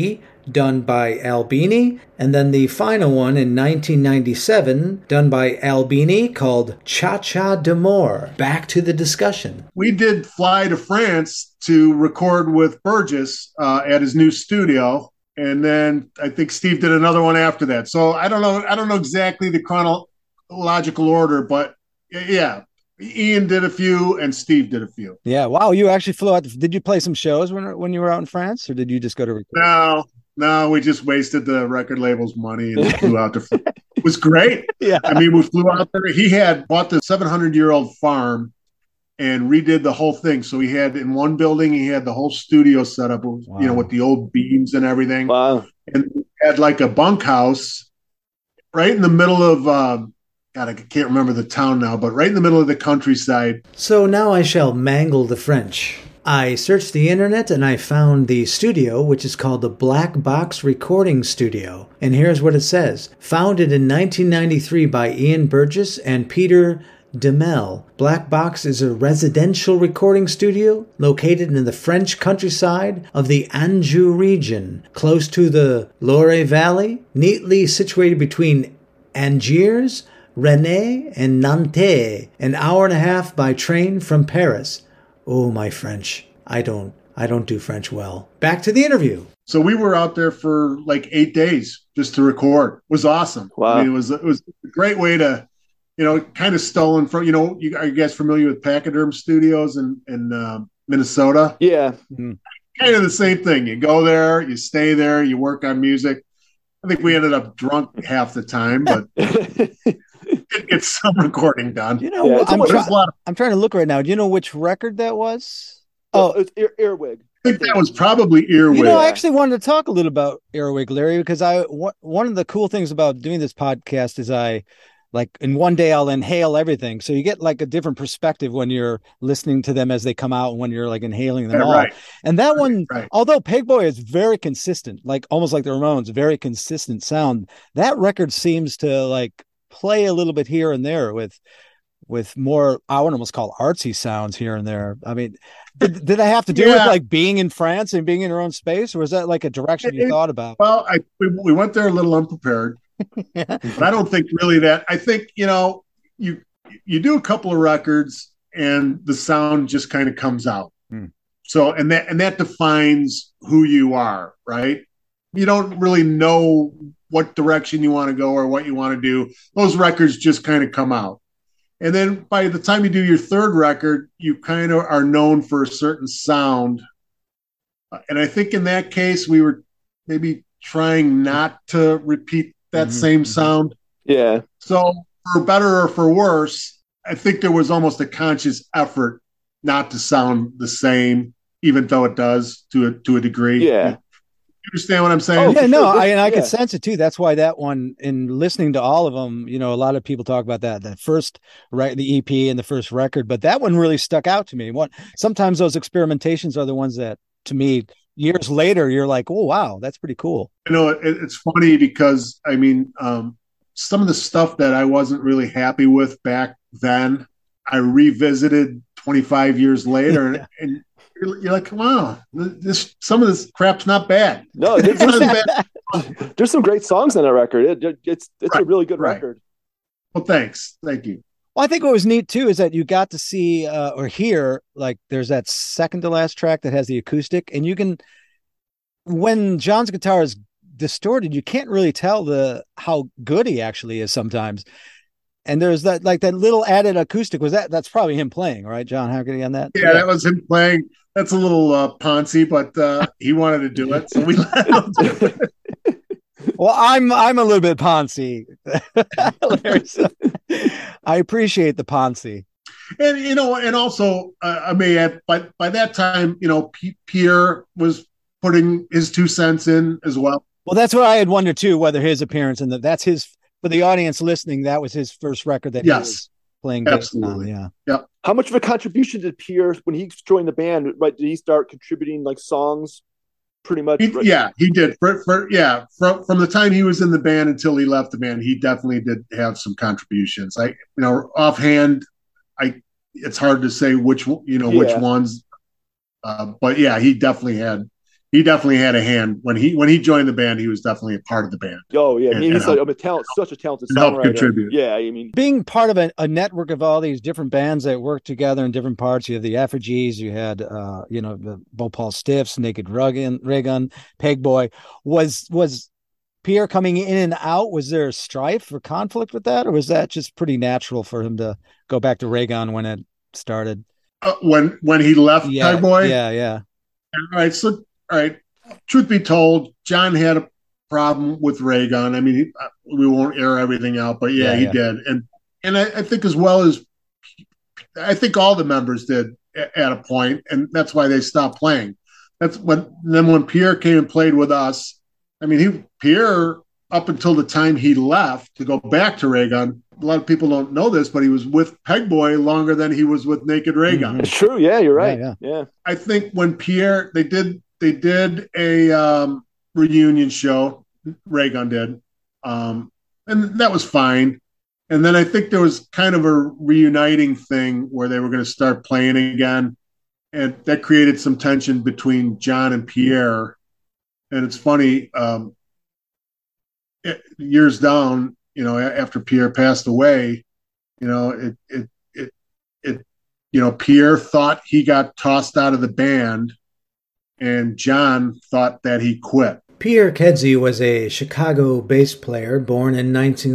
done by Albini, and then the final one in 1997, done by Albini, called Cha Cha d'Amour. Back to the discussion. We did fly to France to record with Burgess at his new studio, and then I think Steve did another one after that. So I don't know exactly the chronological order, but yeah, Ian did a few and Steve did a few. Yeah. Wow. You actually flew out. Did you play some shows when you were out in France, or did you just go to record? No, we just wasted the record label's money and flew out to France. It was great. Yeah. I mean, we flew out there. He had bought the 700-year-old farm and redid the whole thing. So he had in one building, he had the whole studio set up, Wow. with the old beams and everything. Wow. And had like a bunkhouse right in the middle of, God, I can't remember the town now, but right in the middle of the countryside. So now I shall mangle the French. I searched the internet and I found the studio, which is called the Black Box Recording Studio. And here's what it says. Founded in 1993 by Ian Burgess and Peter Demel. Black Box is a residential recording studio located in the French countryside of the Anjou region, close to the Loire Valley, neatly situated between Angers, Rennes, and Nantes, an hour and a half by train from Paris. Oh, my French. I don't do French well. Back to the interview. So we were out there for like 8 days just to record. It was awesome. Wow. I mean, it was a great way to, kind of stolen from, are you guys familiar with Pachyderm Studios in Minnesota? Yeah. Kind of the same thing. You go there, you stay there, you work on music. I think we ended up drunk half the time, but get some recording done. I'm trying to look right now. Do you know which record that was? Oh, it's Earwig. I think that was probably Earwig. I actually wanted to talk a little about Earwig, Larry, because one of the cool things about doing this podcast is in one day I'll inhale everything. So you get like a different perspective when you're listening to them as they come out and when you're like inhaling them all. Right. And that one, although Pegboy is very consistent, like almost like the Ramones, very consistent sound, that record seems to like play a little bit here and there with more, I would almost call artsy sounds here and there. I mean, did that have to do with like being in France and being in your own space, or was that like a direction you thought about? Well, we went there a little unprepared. But I don't think really that. I think you do a couple of records and the sound just kind of comes out. So and that defines who you are, right? You don't really know what direction you want to go or what you want to do. Those records just kind of come out. And then by the time you do your third record, you kind of are known for a certain sound. And I think in that case, we were maybe trying not to repeat that same sound. Yeah. So for better or for worse, I think there was almost a conscious effort not to sound the same, even though it does to a degree. Yeah. You understand what I'm saying? Oh, yeah, no, I could sense it too. That's why that one, in listening to all of them, a lot of people talk about that first, right, the EP and the first record, but that one really stuck out to me. Sometimes those experimentations are the ones that, to me, years later, you're like, oh, wow, that's pretty cool. It's funny because, I mean, some of the stuff that I wasn't really happy with back then, I revisited 25 years later, and you're like, wow, some of this crap's not bad. No, there's some great songs on that record. It's a really good record. Well, thanks. Thank you. Well, I think what was neat too is that you got to see or hear, like, there's that second to last track that has the acoustic, and you can, when John's guitar is distorted, you can't really tell how good he actually is sometimes. And there's that little added acoustic. That's probably him playing, right, John Haggerty, on that? Yeah, that was him playing. That's a little Ponzi, but he wanted to do it, so we let him do it. Well, I'm a little bit Ponzi. I appreciate the Ponzi. And and also I may add, but by that time, Pierre was putting his 2 cents in as well. Well, that's what I had wondered too, whether his appearance and that's his, for the audience listening, that was his first record that he was playing. Absolutely. On, yeah. How much of a contribution did Pierre, when he joined the band, right? Did he start contributing like songs? Pretty much. Yeah, he did. From the time he was in the band until he left the band, he definitely did have some contributions. Offhand, it's hard to say which ones, but yeah, he definitely had he definitely had a hand when he joined the band. He was definitely a part of the band. Oh yeah, I mean, he's such a talented songwriter. Help contribute. Yeah, I mean, being part of a network of all these different bands that work together in different parts. You have the Effigies, you had the Bhopal Stiffs, Naked Raygun, Pegboy. Was Pierre coming in and out? Was there strife or conflict with that, or was that just pretty natural for him to go back to Raygun when it started? When he left Pegboy? Yeah. All right. Truth be told, John had a problem with Raygun. I mean, we won't air everything out, but he did. And I think I think all the members did at a point, and that's why they stopped playing. When Pierre came and played with us, I mean, Pierre, up until the time he left to go back to Raygun, a lot of people don't know this, but he was with Pegboy longer than he was with Naked Raygun. It's true. Yeah, you're right. Yeah. I think when Pierre, they did a reunion show, Raygun did, and that was fine. And then I think there was kind of a reuniting thing where they were going to start playing again, and that created some tension between John and Pierre. And it's funny, years down, after Pierre passed away, Pierre thought he got tossed out of the band, and John thought that he quit. Pierre Kedzie was a Chicago bass player born in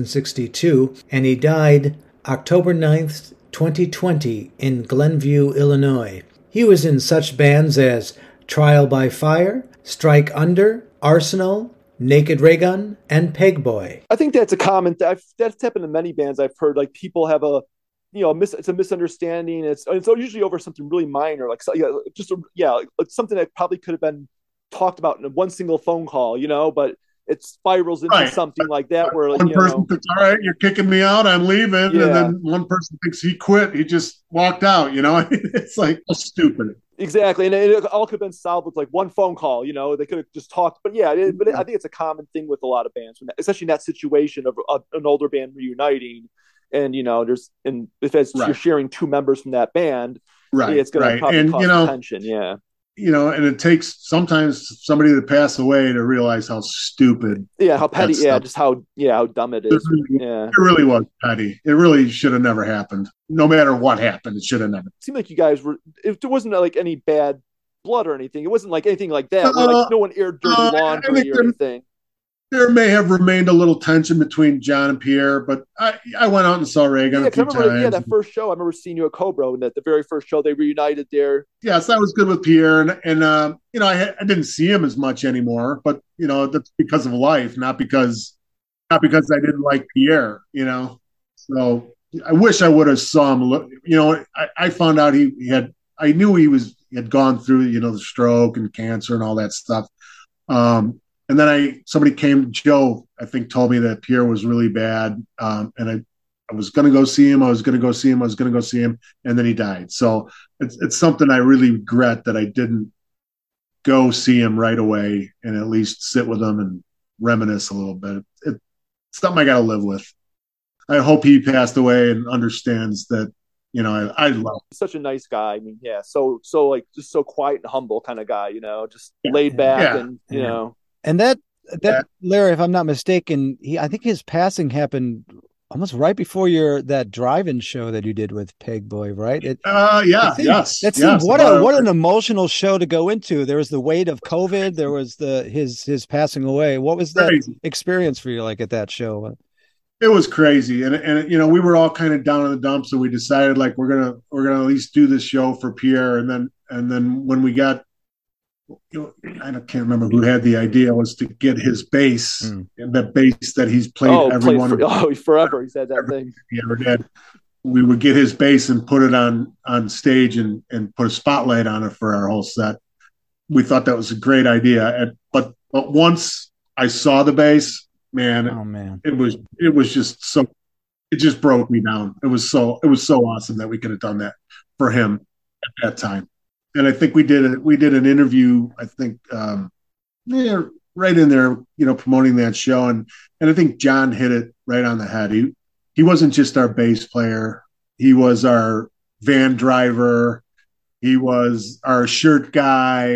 1962, and he died October 9th, 2020 in Glenview, Illinois. He was in such bands as Trial by Fire, Strike Under, Arsenal, Naked Raygun, and Pegboy. I think that's a common that's happened in many bands I've heard. Like, people have it's a misunderstanding. It's usually over something really minor, like something that probably could have been talked about in one single phone call, but it spirals into something like that where one person thinks, all right, you're kicking me out, I'm leaving, and then one person thinks he quit, he just walked out. It's like stupid. Exactly, and it all could have been solved with like one phone call. They could have just talked. But I think it's a common thing with a lot of bands, especially in that situation of an older band reuniting, and you're sharing two members from that band, it's going to probably cause tension. Yeah. And it takes sometimes somebody to pass away to realize how stupid. Yeah, how petty. Yeah, just how dumb it is. It really was petty. It really should have never happened. No matter what happened, it should have never. It seemed like you guys were. There wasn't like any bad blood or anything. It wasn't like anything like that. Where, no one aired dirty laundry or anything. There may have remained a little tension between John and Pierre, but I went out and saw Raygun a few times. Yeah, that first show, I remember seeing you at Cobra, and the very first show they reunited there. Yes, that was good with Pierre, and I didn't see him as much anymore, but that's because of life, not because I didn't like Pierre. So I wish I would have saw him. I found out I knew he had gone through the stroke and cancer and all that stuff. And then somebody came, Joe, I think, told me that Pierre was really bad. And I was going to go see him. And then he died. So it's something I really regret that I didn't go see him right away and at least sit with him and reminisce a little bit. It's something I got to live with. I hope he passed away and understands that, I love him. He's such a nice guy. I mean, so like just so quiet and humble kind of guy, just laid back and, And that Larry, if I'm not mistaken, I think his passing happened almost right before that drive-in show that you did with Pegboy, right? What an emotional show to go into. There was the weight of COVID. There was his passing away. What was that experience for you like at that show? It was crazy, and we were all kind of down in the dumps, so we decided like we're gonna at least do this show for Pierre, and then when we got. I can't remember who had the idea, was to get his bass and the bass that he's played forever. He said that thing. He ever did. We would get his bass and put it on stage and put a spotlight on it for our whole set. We thought that was a great idea. But once I saw the bass, it was just so, it just broke me down. It was so awesome that we could have done that for him at that time. And I think we did an interview, I think, right in there, promoting that show. And I think John hit it right on the head. He wasn't just our bass player. He was our van driver. He was our shirt guy.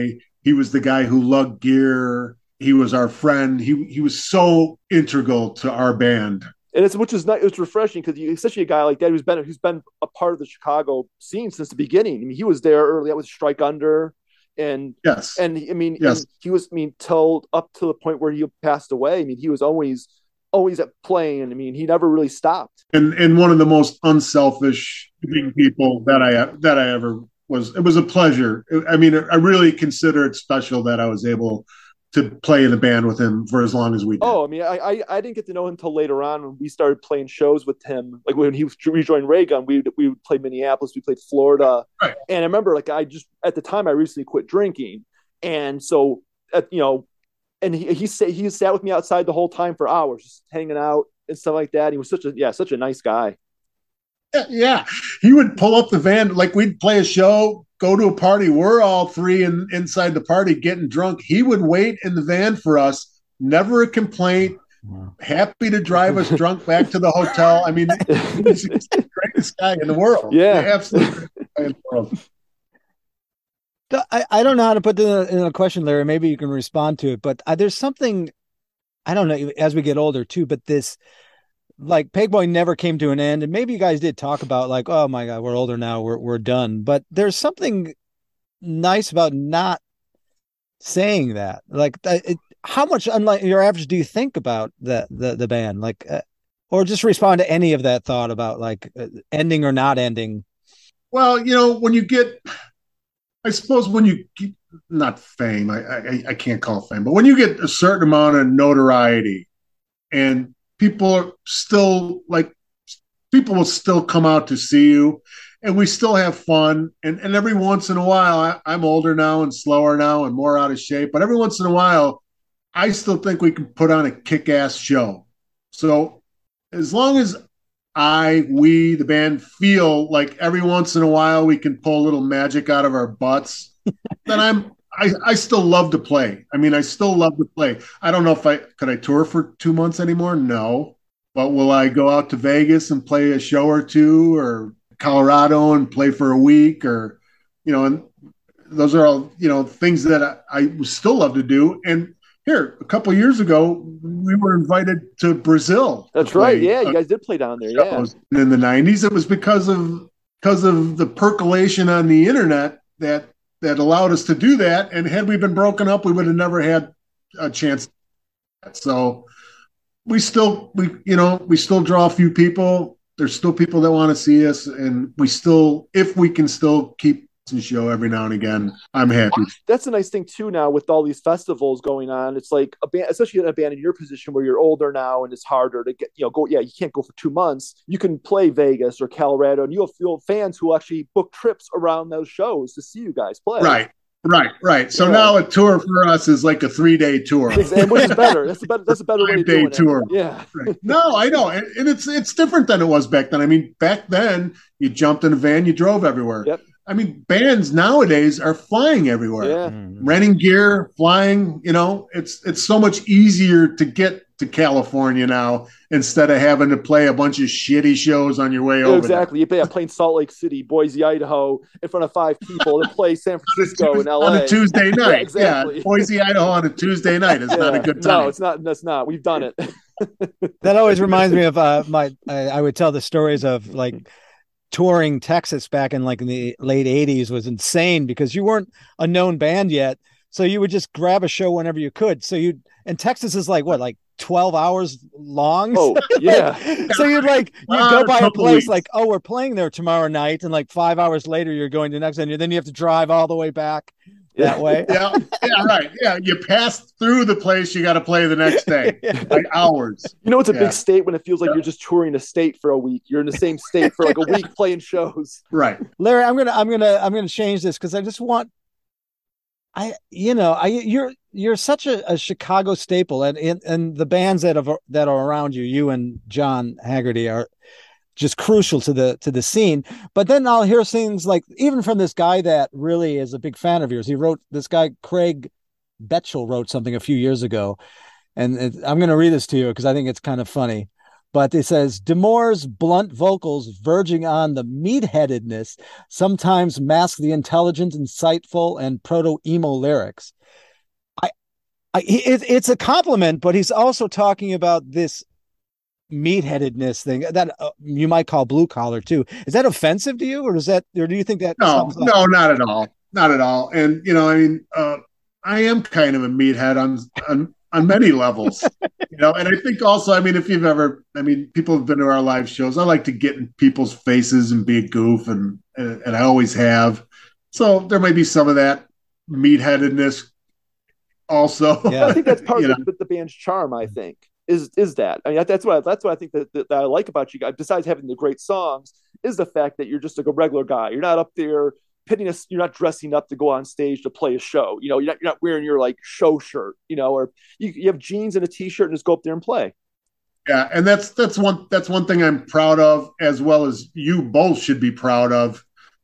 He was the guy who lugged gear. He was our friend. He was so integral to our band. And it's which is not it's refreshing because especially a guy like that who's been a part of the Chicago scene since the beginning. I mean, he was there early. That was Strike Under, and yes, and I mean, yes, and he was till up to the point where he passed away. I mean, he was always at playing. I mean, he never really stopped. And one of the most unselfish people that I ever was. It was a pleasure. I mean, I really consider it special that I was able to play in the band with him for as long as we did. Oh, I mean, I didn't get to know him until later on when we started playing shows with him. Like when he rejoined Raygun, we would play Minneapolis, we played Florida, right. And I remember like at the time I recently quit drinking, and so and he sat with me outside the whole time for hours, just hanging out and stuff like that. He was such a nice guy. Yeah, he would pull up the van, like we'd play a show, go to a party. We're all three inside the party getting drunk. He would wait in the van for us. Never a complaint. Wow. Happy to drive us drunk back to the hotel. I mean, he's the greatest guy in the world. Yeah, absolutely greatest guy in the world. I don't know how to put this in a question, Larry. Maybe you can respond to it, but there's something, I don't know, as we get older too, but this, like Pegboy never came to an end, and maybe you guys did talk about like, oh my God, we're older now, we're done. But there's something nice about not saying that. Like, how much, unlike your average, do you think about the band, like, or just respond to any of that thought about like ending or not ending? Well, when you get, I suppose when you get, not fame, I can't call it fame, but when you get a certain amount of notoriety and people are still like, people will still come out to see you and we still have fun. And every once in a while, I'm older now and slower now and more out of shape, but every once in a while, I still think we can put on a kick-ass show. So as long as we, the band, feel like every once in a while we can pull a little magic out of our butts, then I still love to play. I mean, I still love to play. I don't know if could I tour for 2 months anymore? No. But will I go out to Vegas and play a show or two, or Colorado and play for a week, or, and those are all, things that I still love to do. And here, a couple of years ago, we were invited to Brazil. That's right. Yeah, you guys did play down there. Yeah. In the 90s, it was because of the percolation on the internet that allowed us to do that. And had we been broken up, we would have never had a chance. So we still draw a few people. There's still people that want to see us, and if we can still keep the show every now and again, I'm happy. That's a nice thing too. Now with all these festivals going on, it's like a band, especially in a band in your position where you're older now and it's harder to get, go. Yeah, you can't go for 2 months. You can play Vegas or Colorado, and you'll feel fans who actually book trips around those shows to see you guys play. Right. So now a tour for us is like a 3-day tour, which is better. That's a better way to do it. Tour. Yeah. Right. No, I know, and it's different than it was back then. I mean, back then you jumped in a van, you drove everywhere. Yep. I mean, bands nowadays are flying everywhere, renting gear, flying. It's so much easier to get to California now instead of having to play a bunch of shitty shows on your way over. Exactly. You're playing Salt Lake City, Boise, Idaho, in front of 5 people, and play San Francisco and LA on a Tuesday night. Yeah, exactly. Yeah, Boise, Idaho on a Tuesday night is not a good time. No, it's not. That's not. We've done it. That always reminds me of I would tell the stories of like touring Texas back in the late 80s was insane because you weren't a known band yet. So you would just grab a show whenever you could. And Texas is like 12 hours long. Oh, yeah. So you'd go by a place like, oh, we're playing there tomorrow night. And 5 hours later, you're going to the next, and then you have to drive all the way back that way. Yeah, right. Yeah, you pass through the place, you got to play the next day, hours. It's a big state when it feels like you're just touring a state for a week. You're in the same state for a week playing shows. Right. Larry, I'm gonna change this because I just want. You're such a Chicago staple, and the bands that are around you and John Haggerty are just crucial to the scene. But then I'll hear things like, even from this guy that really is a big fan of yours. This guy Craig Betchel wrote something a few years ago, and I'm going to read this to you because I think it's kind of funny. But it says D'Amour's blunt vocals verging on the meatheadedness sometimes mask the intelligent, insightful, and proto-emo lyrics. It's a compliment, but he's also talking about this meatheadedness thing that you might call blue collar too. Is that offensive to you, or do you think that? No, not at all, not at all. And I am kind of a meathead on many levels, And I think also, people have been to our live shows. I like to get in people's faces and be a goof, and I always have. So there may be some of that meatheadedness also. Yeah. I think that's part of the band's charm, I think, is that. I mean, that's what I think that I like about you guys, besides having the great songs, is the fact that you're just like a regular guy. You're not up there you're not dressing up to go on stage to play a show. You're not wearing your like show shirt, or you have jeans and a t-shirt and just go up there and play. Yeah. And that's one thing I'm proud of, as well as you both should be proud of.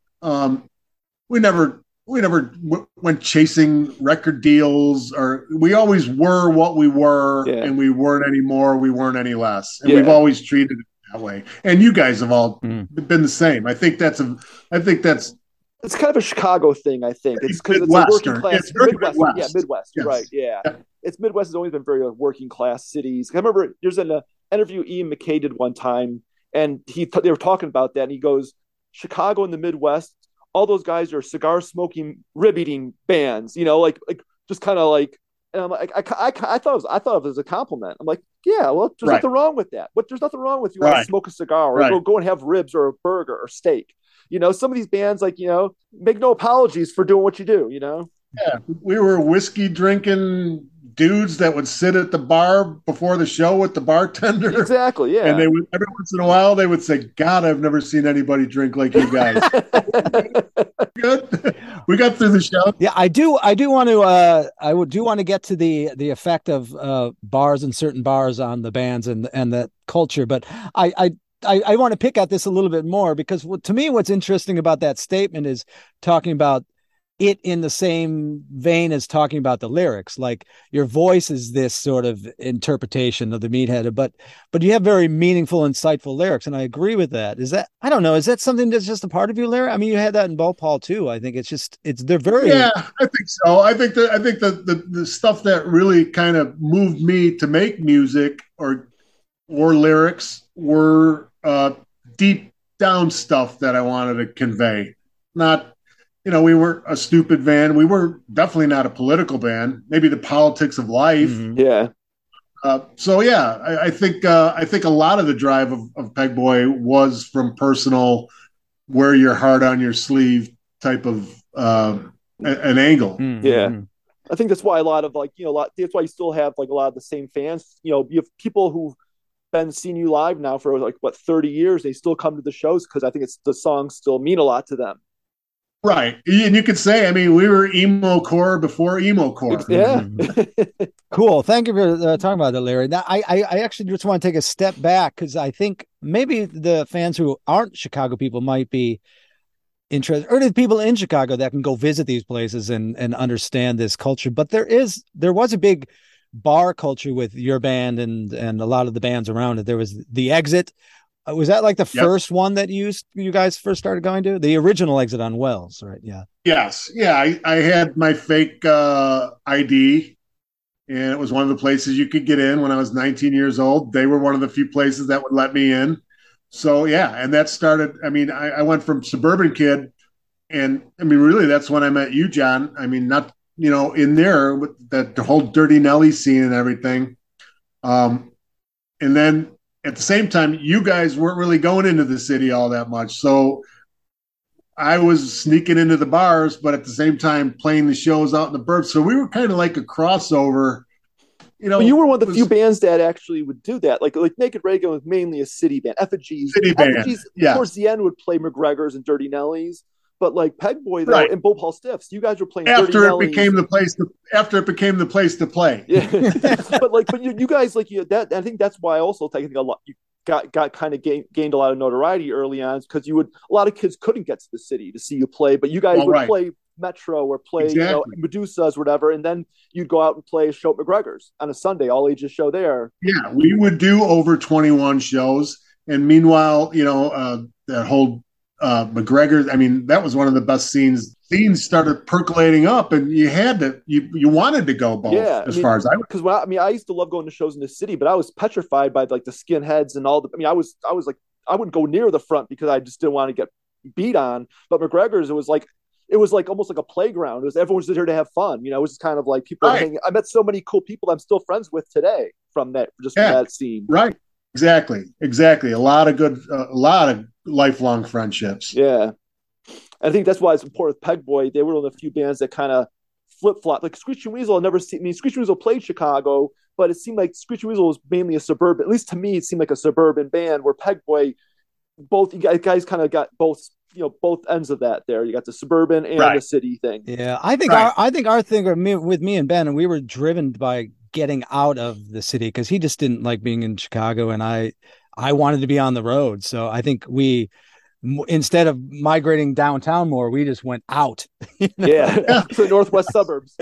We never went chasing record deals, or we always were what we were, and we weren't any more, we weren't any less. And we've always treated it that way. And you guys have all been the same. I think that's it's kind of a Chicago thing, I think. It's because it's a working class. Midwest. Yeah, Midwest. Yes. Right. Yeah. It's Midwest has always been very working class cities. I remember there's an interview Ian MacKaye did one time, and they were talking about that, and he goes, Chicago and the Midwest, all those guys are cigar smoking, rib eating bands, like just kind of like, and I'm like, I thought of it as a compliment. I'm like, yeah, well, there's nothing wrong with that. But there's nothing wrong with you want to smoke a cigar or go and have ribs or a burger or steak. Some of these bands, make no apologies for doing what you do, Yeah, we were whiskey drinking dudes that would sit at the bar before the show with the bartender. Exactly, yeah. And they would, every once in a while, they would say, God, I've never seen anybody drink like you guys. Good. We got through the show. Yeah, I do want to get to the effect of bars and certain bars on the bands and that culture, but I want to pick at this a little bit more, because to me, what's interesting about that statement is talking about it in the same vein as talking about the lyrics. Like, your voice is this sort of interpretation of the meathead, but you have very meaningful, insightful lyrics. And I agree with that. Is that something that's just a part of you, Larry? I mean, you had that in Bo Paul too. I think they're very. Yeah, I think so. I think the stuff that really kind of moved me to make music or lyrics were deep down stuff that I wanted to convey. Not, we weren't a stupid band. We were definitely not a political band. Maybe the politics of life. Mm-hmm. Yeah. I think a lot of the drive of Peg Boy was from personal, wear your heart on your sleeve type of an angle. Mm-hmm. Yeah. I think that's why a lot of that's why you still have like a lot of the same fans. You have people who've been seeing you live now for 30 years. They still come to the shows because I think the songs still mean a lot to them. Right. And you could say, we were emo core before emo core. Yeah. Cool. Thank you for talking about that, Larry. Now, I actually just want to take a step back, because I think maybe the fans who aren't Chicago people might be interested, or the people in Chicago that can go visit these places and understand this culture. But there was a big bar culture with your band and a lot of the bands around it. There was the Exit. Was that like the first one that you guys first started going to? The original Exit on Wells, right? Yeah. Yes. Yeah. I had my fake ID, and it was one of the places you could get in when I was 19 years old. They were one of the few places that would let me in. So, yeah. And that started, I went from suburban kid, and really that's when I met you, John. Not, in there with that the whole Dirty Nelly scene and everything. And then at the same time, you guys weren't really going into the city all that much. So I was sneaking into the bars, but at the same time playing the shows out in the burbs. So we were kind of like a crossover. You were one of the few bands that actually would do that. Like Naked Raygun was mainly a city band. Effigies, towards the end would play McGregor's and Dirty Nellies. But like Peg Boy though, and Bo Paul Stiffs, you guys were playing after it became the place to play. Yeah, but you guys that. I think that's why also I think a lot you got kind of gained a lot of notoriety early on, because a lot of kids couldn't get to the city to see you play, but you guys would play Metro or play, you know, Exactly. Medusa's or whatever, and then you'd go out and play a show at McGregor's on a Sunday, all ages show there. Yeah, we would do over 21 shows. And meanwhile, you know, that whole McGregor, I mean, that was one of the best scenes. Scenes started percolating up, and you wanted to go both. Yeah, As far as I, because I used to love going to shows in the city, but I was petrified by like the skinheads and all the. I mean, I was like, I wouldn't go near the front because I just didn't want to get beat on. But McGregor's, it was like almost like a playground. It was everyone was there to have fun. You know, it was just kind of like people right. hanging. I met so many cool people I'm still friends with today from that from that scene. Right. Exactly. A lot of lifelong friendships. Yeah. I think that's why it's important with Peg Boy. They were one of the few bands that kind of flip flop. Like Screeching Weasel, Screeching Weasel played Chicago, but it seemed like Screeching Weasel was mainly a suburban. At least to me, it seemed like a suburban band. Where Peg Boy, both you guys kind of got both, you know, both ends of that. There, you got the suburban and the city thing. Yeah, I think our thing with me and Ben, and we were driven by getting out of the city because he just didn't like being in Chicago, and I wanted to be on the road. So I think we, instead of migrating downtown more, we just went out. You know? Yeah, to the northwest suburbs.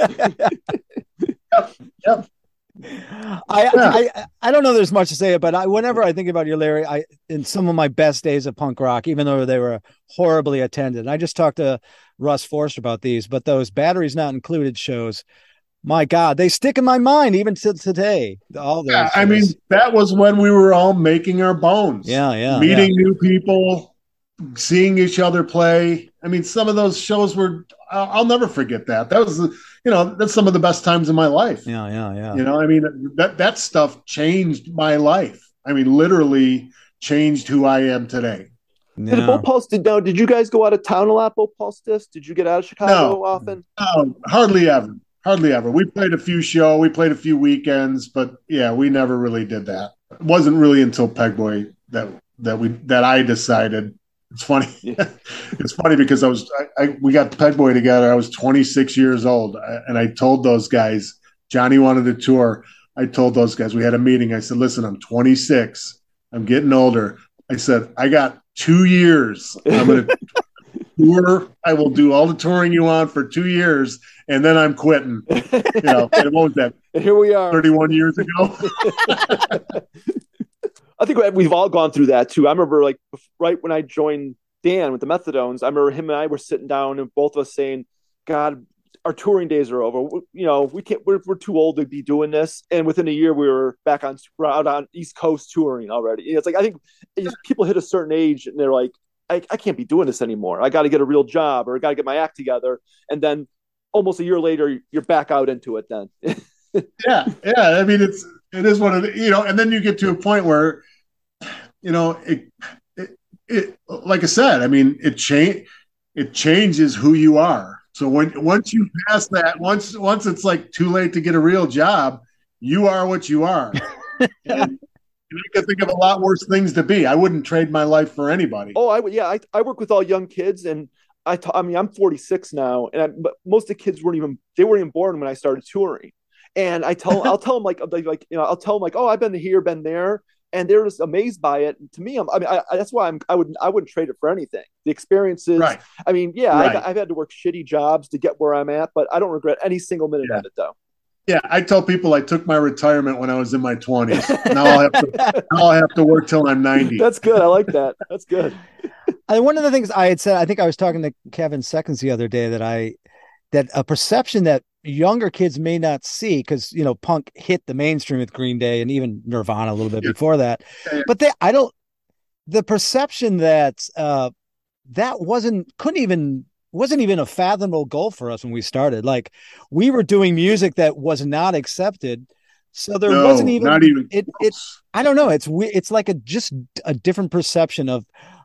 Yep. I don't know there's much to say, but whenever I think about you, Larry, in some of my best days of punk rock, even though they were horribly attended, I just talked to Russ Forster about these, but those Batteries Not Included shows, my God, they stick in my mind even to today. All those shows. I mean, that was when we were all making our bones. Meeting new people, seeing each other play. I mean, some of those shows were, I'll never forget that. That was, you know, that's some of the best times in my life. Yeah. You know, I mean, that stuff changed my life. I mean, literally changed who I am today. No. Did Bhopal, did you guys go out of town a lot, Bhopal Stiffs? Did you get out of Chicago often? No, hardly ever. We played a few shows, we played a few weekends, but yeah, we never really did that. It wasn't really until Peg Boy that I decided. It's funny. Yeah. It's funny because we got Peg Boy together. I was 26 years old, and I told those guys, Johnny wanted to tour. I told those guys, we had a meeting. I said, listen, I'm 26. I'm getting older. I said, I got 2 years. I'm going to tour. I will do all the touring you want for 2 years, and then I'm quitting. You know, and what was that? And here we are, 31 years ago. I think we've all gone through that too. I remember, like, right when I joined Dan with the Methadones, I remember him and I were sitting down and both of us saying, "God, our touring days are over. You know, we can't. We're too old to be doing this." And within a year, we were out on East Coast touring already. It's like I think people hit a certain age and they're like, I can't be doing this anymore. I got to get a real job or I got to get my act together. And then almost a year later, you're back out into it then. Yeah. I mean, it is what it, you know, and then you get to a point where, you know, it like I said, I mean, it changes who you are. So once you pass that, once it's like too late to get a real job, you are what you are. And you can think of a lot worse things to be. I wouldn't trade my life for anybody. Oh, I work with all young kids, and I mean, I'm 46 now, but most of the kids weren't even born when I started touring. And I'll tell them like, you know, I'll tell them like, oh, I've been here, been there, and they're just amazed by it. And to me, that's why I wouldn't trade it for anything. The experiences. Right. I mean, yeah, right. I've had to work shitty jobs to get where I'm at, but I don't regret any single minute of it, though. Yeah, I tell people I took my retirement when I was in my 20s. Now I'll have to work till I'm 90. That's good. I like that. That's good. One of the things I had said, I think I was talking to Kevin Seconds the other day, that a perception that younger kids may not see, because, you know, punk hit the mainstream with Green Day and even Nirvana a little bit before that. Yeah. But the perception that that wasn't even a fathomable goal for us when we started. Like, we were doing music that was not accepted. So there wasn't even, not even I don't know. It's like just a different perception of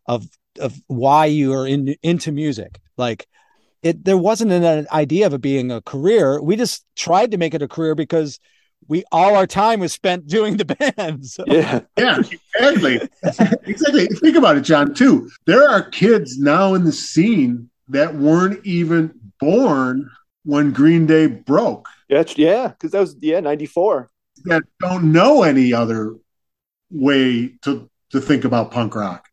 why you are into music. Like, there wasn't an idea of it being a career. We just tried to make it a career because all our time was spent doing the band. So. Yeah, exactly. Exactly. Think about it, John, too. There are kids now in the scene that weren't even born when Green Day broke. Yeah, because that was 94. That don't know any other way to think about punk rock.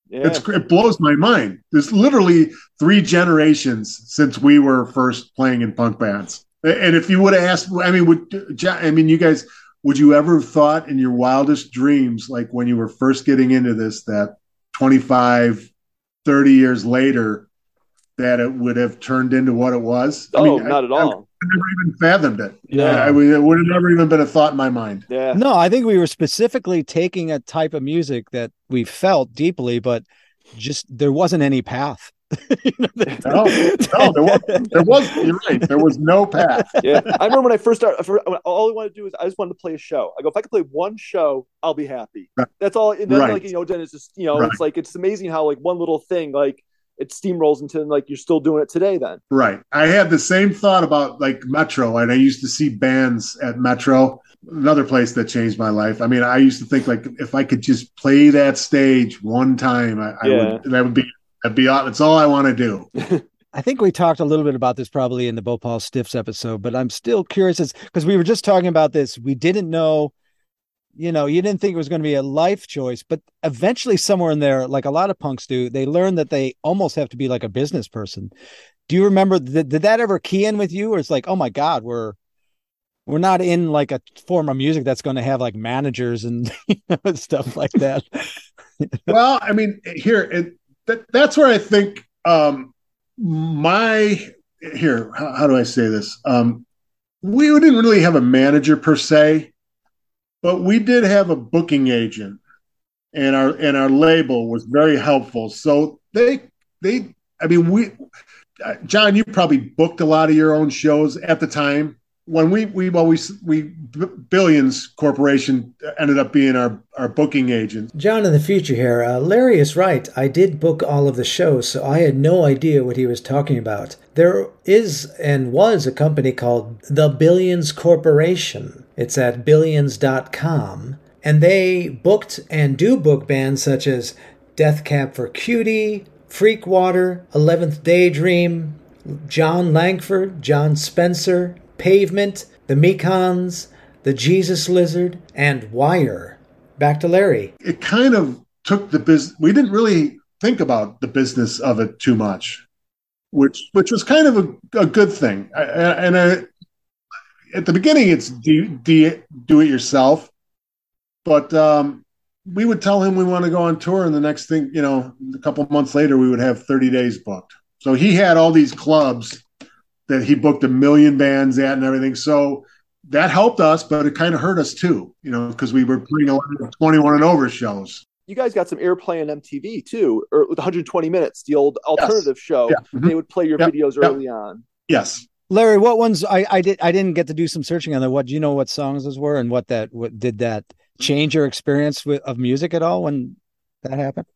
Yeah. It blows my mind. There's literally 3 generations since we were first playing in punk bands. And if you would have asked, you guys, would you ever have thought in your wildest dreams, like when you were first getting into this, that 25, 30 years later, that it would have turned into what it was? Not at all. I never even fathomed it. Yeah. It would have never even been a thought in my mind. Yeah. No, I think we were specifically taking a type of music that we felt deeply, but just there wasn't any path. No, there was. You're right. There was no path. Yeah, I remember when I first started. All I wanted to do is I just wanted to play a show. I go, if I could play one show, I'll be happy. Right. That's all. And then, Right. then it's just, Right. it's like it's amazing how like one little thing like it steamrolls into like you're still doing it today. Then Right. I had the same thought about like Metro, and I used to see bands at Metro. Another place that changed my life. I mean, I used to think like if I could just play that stage one time, that'd be all. It's all I want to do. I think we talked a little bit about this probably in the Bhopal Stiffs episode, but I'm still curious because we were just talking about this. We didn't know, you didn't think it was going to be a life choice, but eventually somewhere in there, like a lot of punks do, they learn that they almost have to be like a business person. Do you remember, did that ever key in with you? Or it's like, oh my God, we're not in like a form of music that's going to have like managers and stuff like that. Well, I mean, that's where I think how do I say this? We didn't really have a manager per se, but we did have a booking agent, and our label was very helpful. So John, you probably booked a lot of your own shows at the time. When Billions Corporation ended up being our booking agent. John, in the future here, Larry is right. I did book all of the shows, so I had no idea what he was talking about. There is and was a company called the Billions Corporation. It's at billions.com. And they booked and do book bands such as Death Cab for Cutie, Freakwater, 11th Daydream, John Langford, John Spencer, Pavement, the Mekons, the Jesus Lizard, and Wire. Back to Larry. It kind of took the business. We didn't really think about the business of it too much, which was kind of a good thing. At the beginning, it's do it yourself, but we would tell him we want to go on tour, and the next thing, a couple of months later, we would have 30 days booked. So he had all these clubs that he booked 1 million bands at and everything. So that helped us, but it kind of hurt us too, because we were playing a lot of 21 and over shows. You guys got some airplay on MTV too, or with 120 Minutes, the old alternative show. Yeah. They would play your videos early on. Yes. Larry, what ones I didn't get to do some searching on that. What do you know what songs those were, and what did that change your experience of music at all when that happened?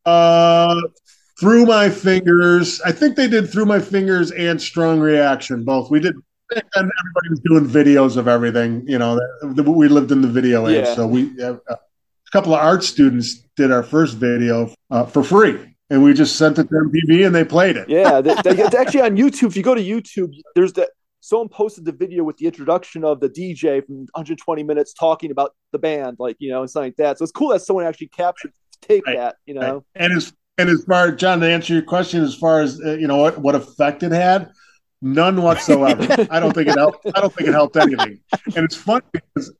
Through My Fingers. I think they did Through My Fingers and Strong Reaction, both. We did, and everybody was doing videos of everything. We lived in the video age, so a couple of art students did our first video for free, and we just sent it to MTV and they played it. Yeah, it's actually on YouTube. If you go to YouTube, there's someone posted the video with the introduction of the DJ from 120 Minutes talking about the band, and something like that. So it's cool that someone actually taped that, Right. And as far, John, to answer your question, as far as what effect it had, none whatsoever. I don't think it helped. I don't think it helped anything. And it's funny because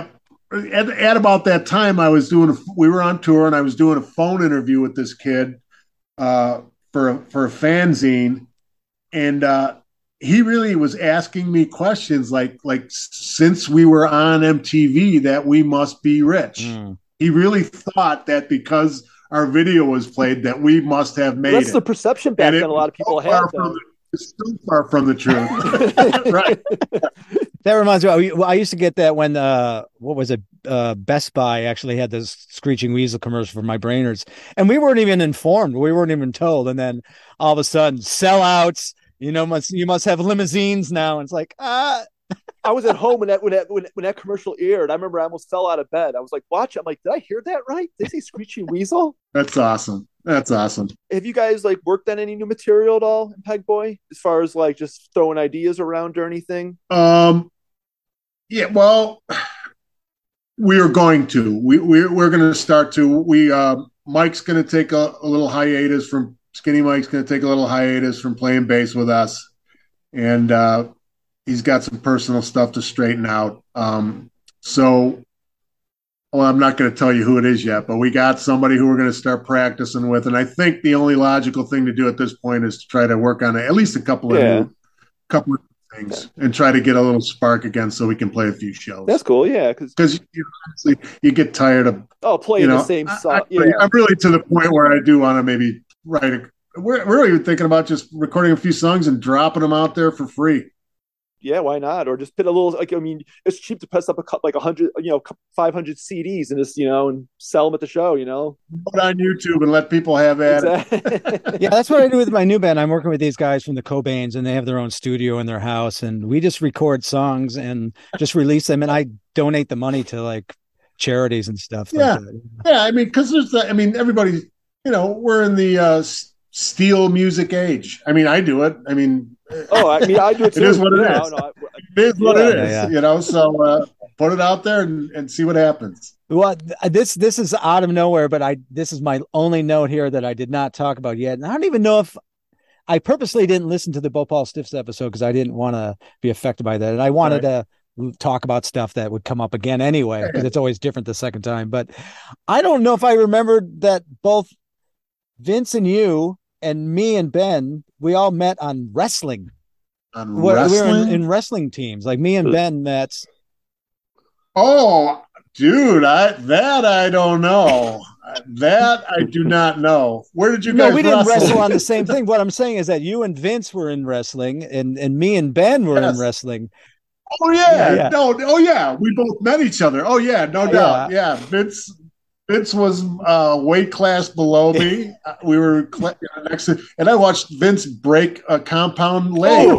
at about that time, we were on tour, and I was doing a phone interview with this kid for a fanzine, and he really was asking me questions like since we were on MTV that we must be rich. Mm. He really thought that because our video was played that we must have made That's the perception back then a lot of people had. It's still far from the truth. Right. That reminds me, I used to get that when, Best Buy actually had this Screeching Weasel commercial for my Brainards. And we weren't even informed. We weren't even told. And then all of a sudden, sellouts, you must have limousines now. And it's like, I was at home when that commercial aired. I remember I almost fell out of bed. I was like, watch. I'm like, did I hear that right? Did they say Screeching Weasel? That's awesome. Have you guys worked on any new material at all in Peg Boy, as far as just throwing ideas around or anything? Yeah, well, we are going to. We're going to start to. Mike's going to take a little hiatus from Skinny Mike's going to take a little hiatus from playing bass with us. And he's got some personal stuff to straighten out. Well, I'm not going to tell you who it is yet, but we got somebody who we're going to start practicing with. And I think the only logical thing to do at this point is to try to work on at least a couple of things and try to get a little spark again so we can play a few shows. That's cool, yeah. Because honestly, you get tired of playing the same song. I'm really to the point where I do want to maybe write we're even thinking about just recording a few songs and dropping them out there for free. Yeah, why not? Or just put a little, it's cheap to press up 100, 500 CDs and just, and sell them at the show, Put it on YouTube and let people have at it. Yeah, that's what I do with my new band. I'm working with these guys from the Cobains, and they have their own studio in their house, and we just record songs and just release them, and I donate the money to like charities and stuff. Yeah, like that. Yeah. I mean, because everybody, we're in the steel music age. I mean, I do it. I mean, I do it too. It is what it is. It is what it is. Yeah. So put it out there and see what happens. Well, this is out of nowhere, but this is my only note here that I did not talk about yet. And I don't even know if I purposely didn't listen to the Bhopal Stiffs episode because I didn't want to be affected by that. And I wanted to talk about stuff that would come up again anyway, because it's always different the second time. But I don't know if I remembered that both Vince and you and me and Ben, we all met on wrestling. On wrestling? We were in wrestling teams. Like me and Ben met. Oh, dude, I don't know. That I do not know. Where did you guys we didn't wrestle on the same thing. What I'm saying is that you and Vince were in wrestling, and me and Ben were in wrestling. Oh yeah. No. Oh yeah. We both met each other. Oh yeah. No doubt. Yeah. Vince was weight class below me. We were next to, and I watched Vince break a compound leg.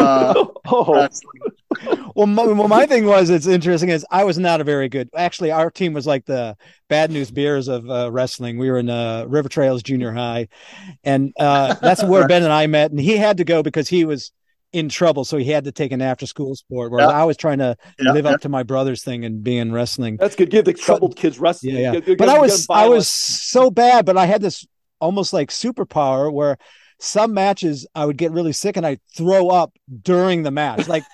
Well, my thing was, it's interesting is I was not a very good. Actually, our team was like the Bad News Bears of wrestling. We were in River Trails Junior High, and that's where Ben and I met. And he had to go because he was in trouble, so he had to take an after-school sport. Whereas I was trying to live up to my brother's thing and be in wrestling. That's good. Give the troubled kids wrestling. Yeah. But I was so bad, but I had this almost like superpower where some matches I would get really sick and I'd throw up during the match, like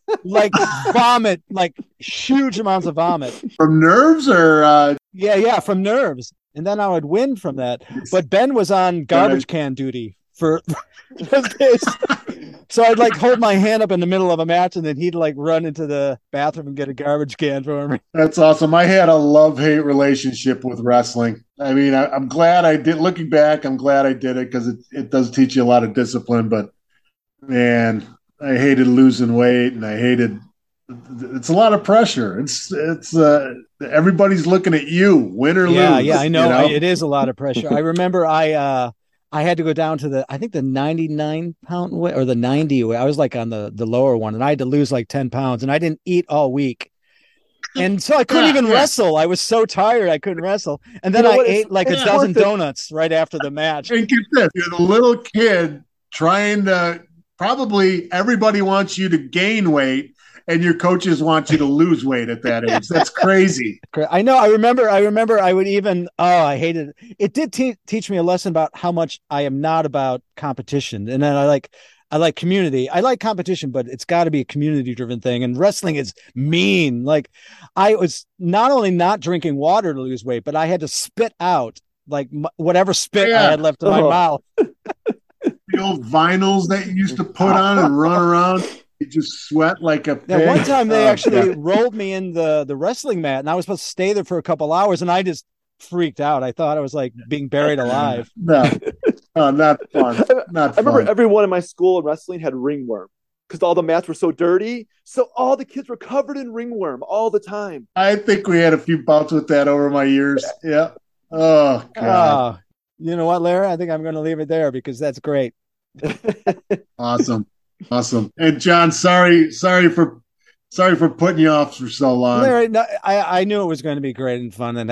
vomit, like huge amounts of vomit from nerves, or from nerves, and then I would win from that. But Ben was on garbage can duty for this. So I'd like hold my hand up in the middle of a match, and then he'd like run into the bathroom and get a garbage can for me. That's awesome. I had a love-hate relationship with wrestling. I mean, I'm glad I did. Looking back, I'm glad I did it because it does teach you a lot of discipline. But man, I hated losing weight, and I hated. It's a lot of pressure. It's everybody's looking at you, win or lose. Yeah, I know. It is a lot of pressure. I remember I had to go down to the 99-pound weight or the 90 weight. I was like on the lower one, and I had to lose like 10 pounds, and I didn't eat all week. And so I couldn't even wrestle. I was so tired I couldn't wrestle. And then I ate like a dozen donuts right after the match. And get this, you're the little kid trying to, probably everybody wants you to gain weight, and your coaches want you to lose weight at that age. That's crazy. I know. I remember I would even, I hated it. It did teach me a lesson about how much I am not about competition. And then I like community. I like competition, but it's got to be a community driven thing. And wrestling is mean. Like I was not only not drinking water to lose weight, but I had to spit out like whatever spit I had left in my mouth. The old vinyls that you used to put on and run around. You just sweat like a pig. Yeah, one time they actually rolled me in the wrestling mat, and I was supposed to stay there for a couple hours, and I just freaked out. I thought I was like being buried alive. No, not fun. I remember everyone in my school in wrestling had ringworm because all the mats were so dirty. So all the kids were covered in ringworm all the time. I think we had a few bouts with that over my years. Yeah. Oh, God. You know what, Larry? I think I'm going to leave it there because that's great. Awesome. And John, sorry for putting you off for so long. Larry, no, I knew it was going to be great and fun, and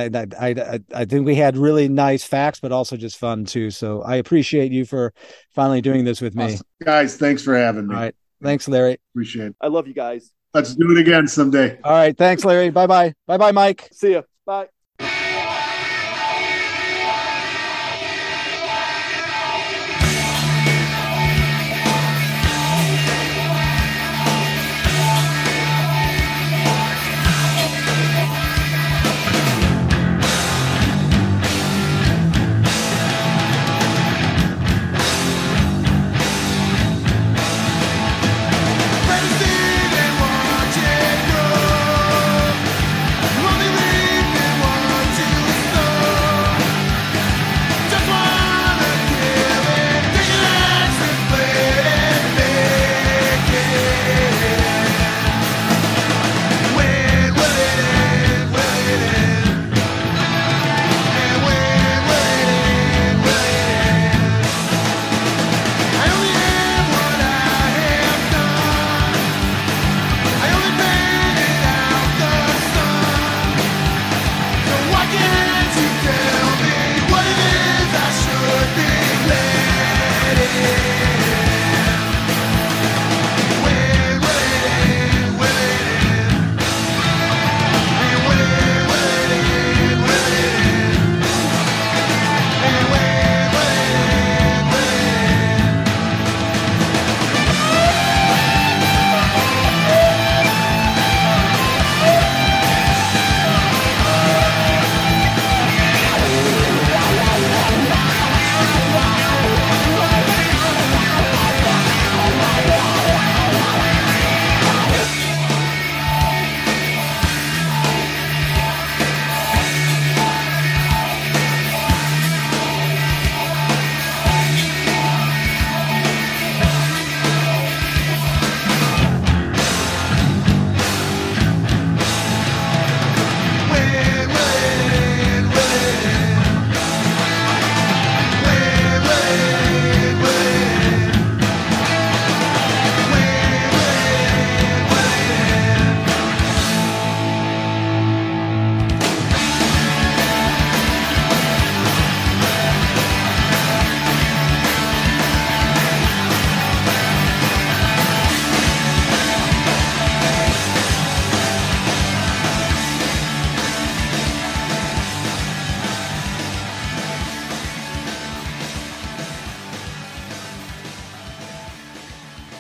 I think we had really nice facts, but also just fun too. So I appreciate you for finally doing this with me, awesome. Guys. Thanks for having me. All right, thanks, Larry. Appreciate it. I love you guys. Let's do it again someday. All right, thanks, Larry. Bye, Mike. See ya. Bye.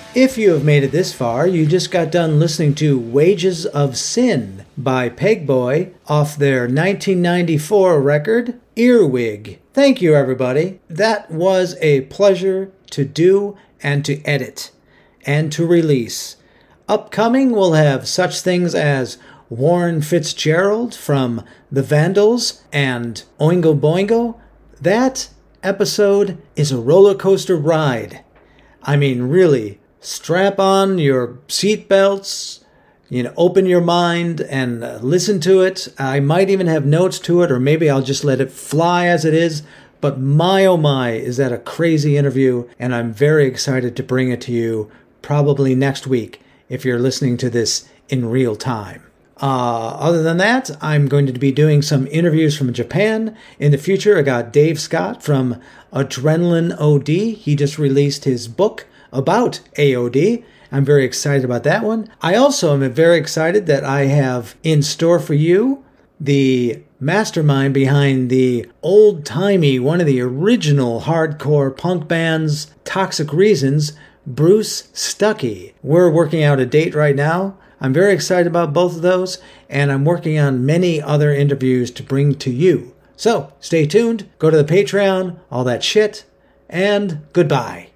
If you have made it this far, you just got done listening to Wages of Sin by Pegboy off their 1994 record, Earwig. Thank you, everybody. That was a pleasure to do and to edit and to release. Upcoming, we'll have such things as Warren Fitzgerald from The Vandals and Oingo Boingo. That episode is a roller coaster ride. I mean, really, strap on your seatbelts, open your mind and listen to it. I might even have notes to it, or maybe I'll just let it fly as it is. But my oh my, is that a crazy interview, and I'm very excited to bring it to you probably next week if you're listening to this in real time. Other than that, I'm going to be doing some interviews from Japan. In the future, I got Dave Scott from Adrenaline OD. He just released his book about AOD. I'm very excited about that one. I also am very excited that I have in store for you the mastermind behind the old-timey, one of the original hardcore punk bands, Toxic Reasons, Bruce Stuckey. We're working out a date right now. I'm very excited about both of those, and I'm working on many other interviews to bring to you. So, stay tuned, go to the Patreon, all that shit, and goodbye.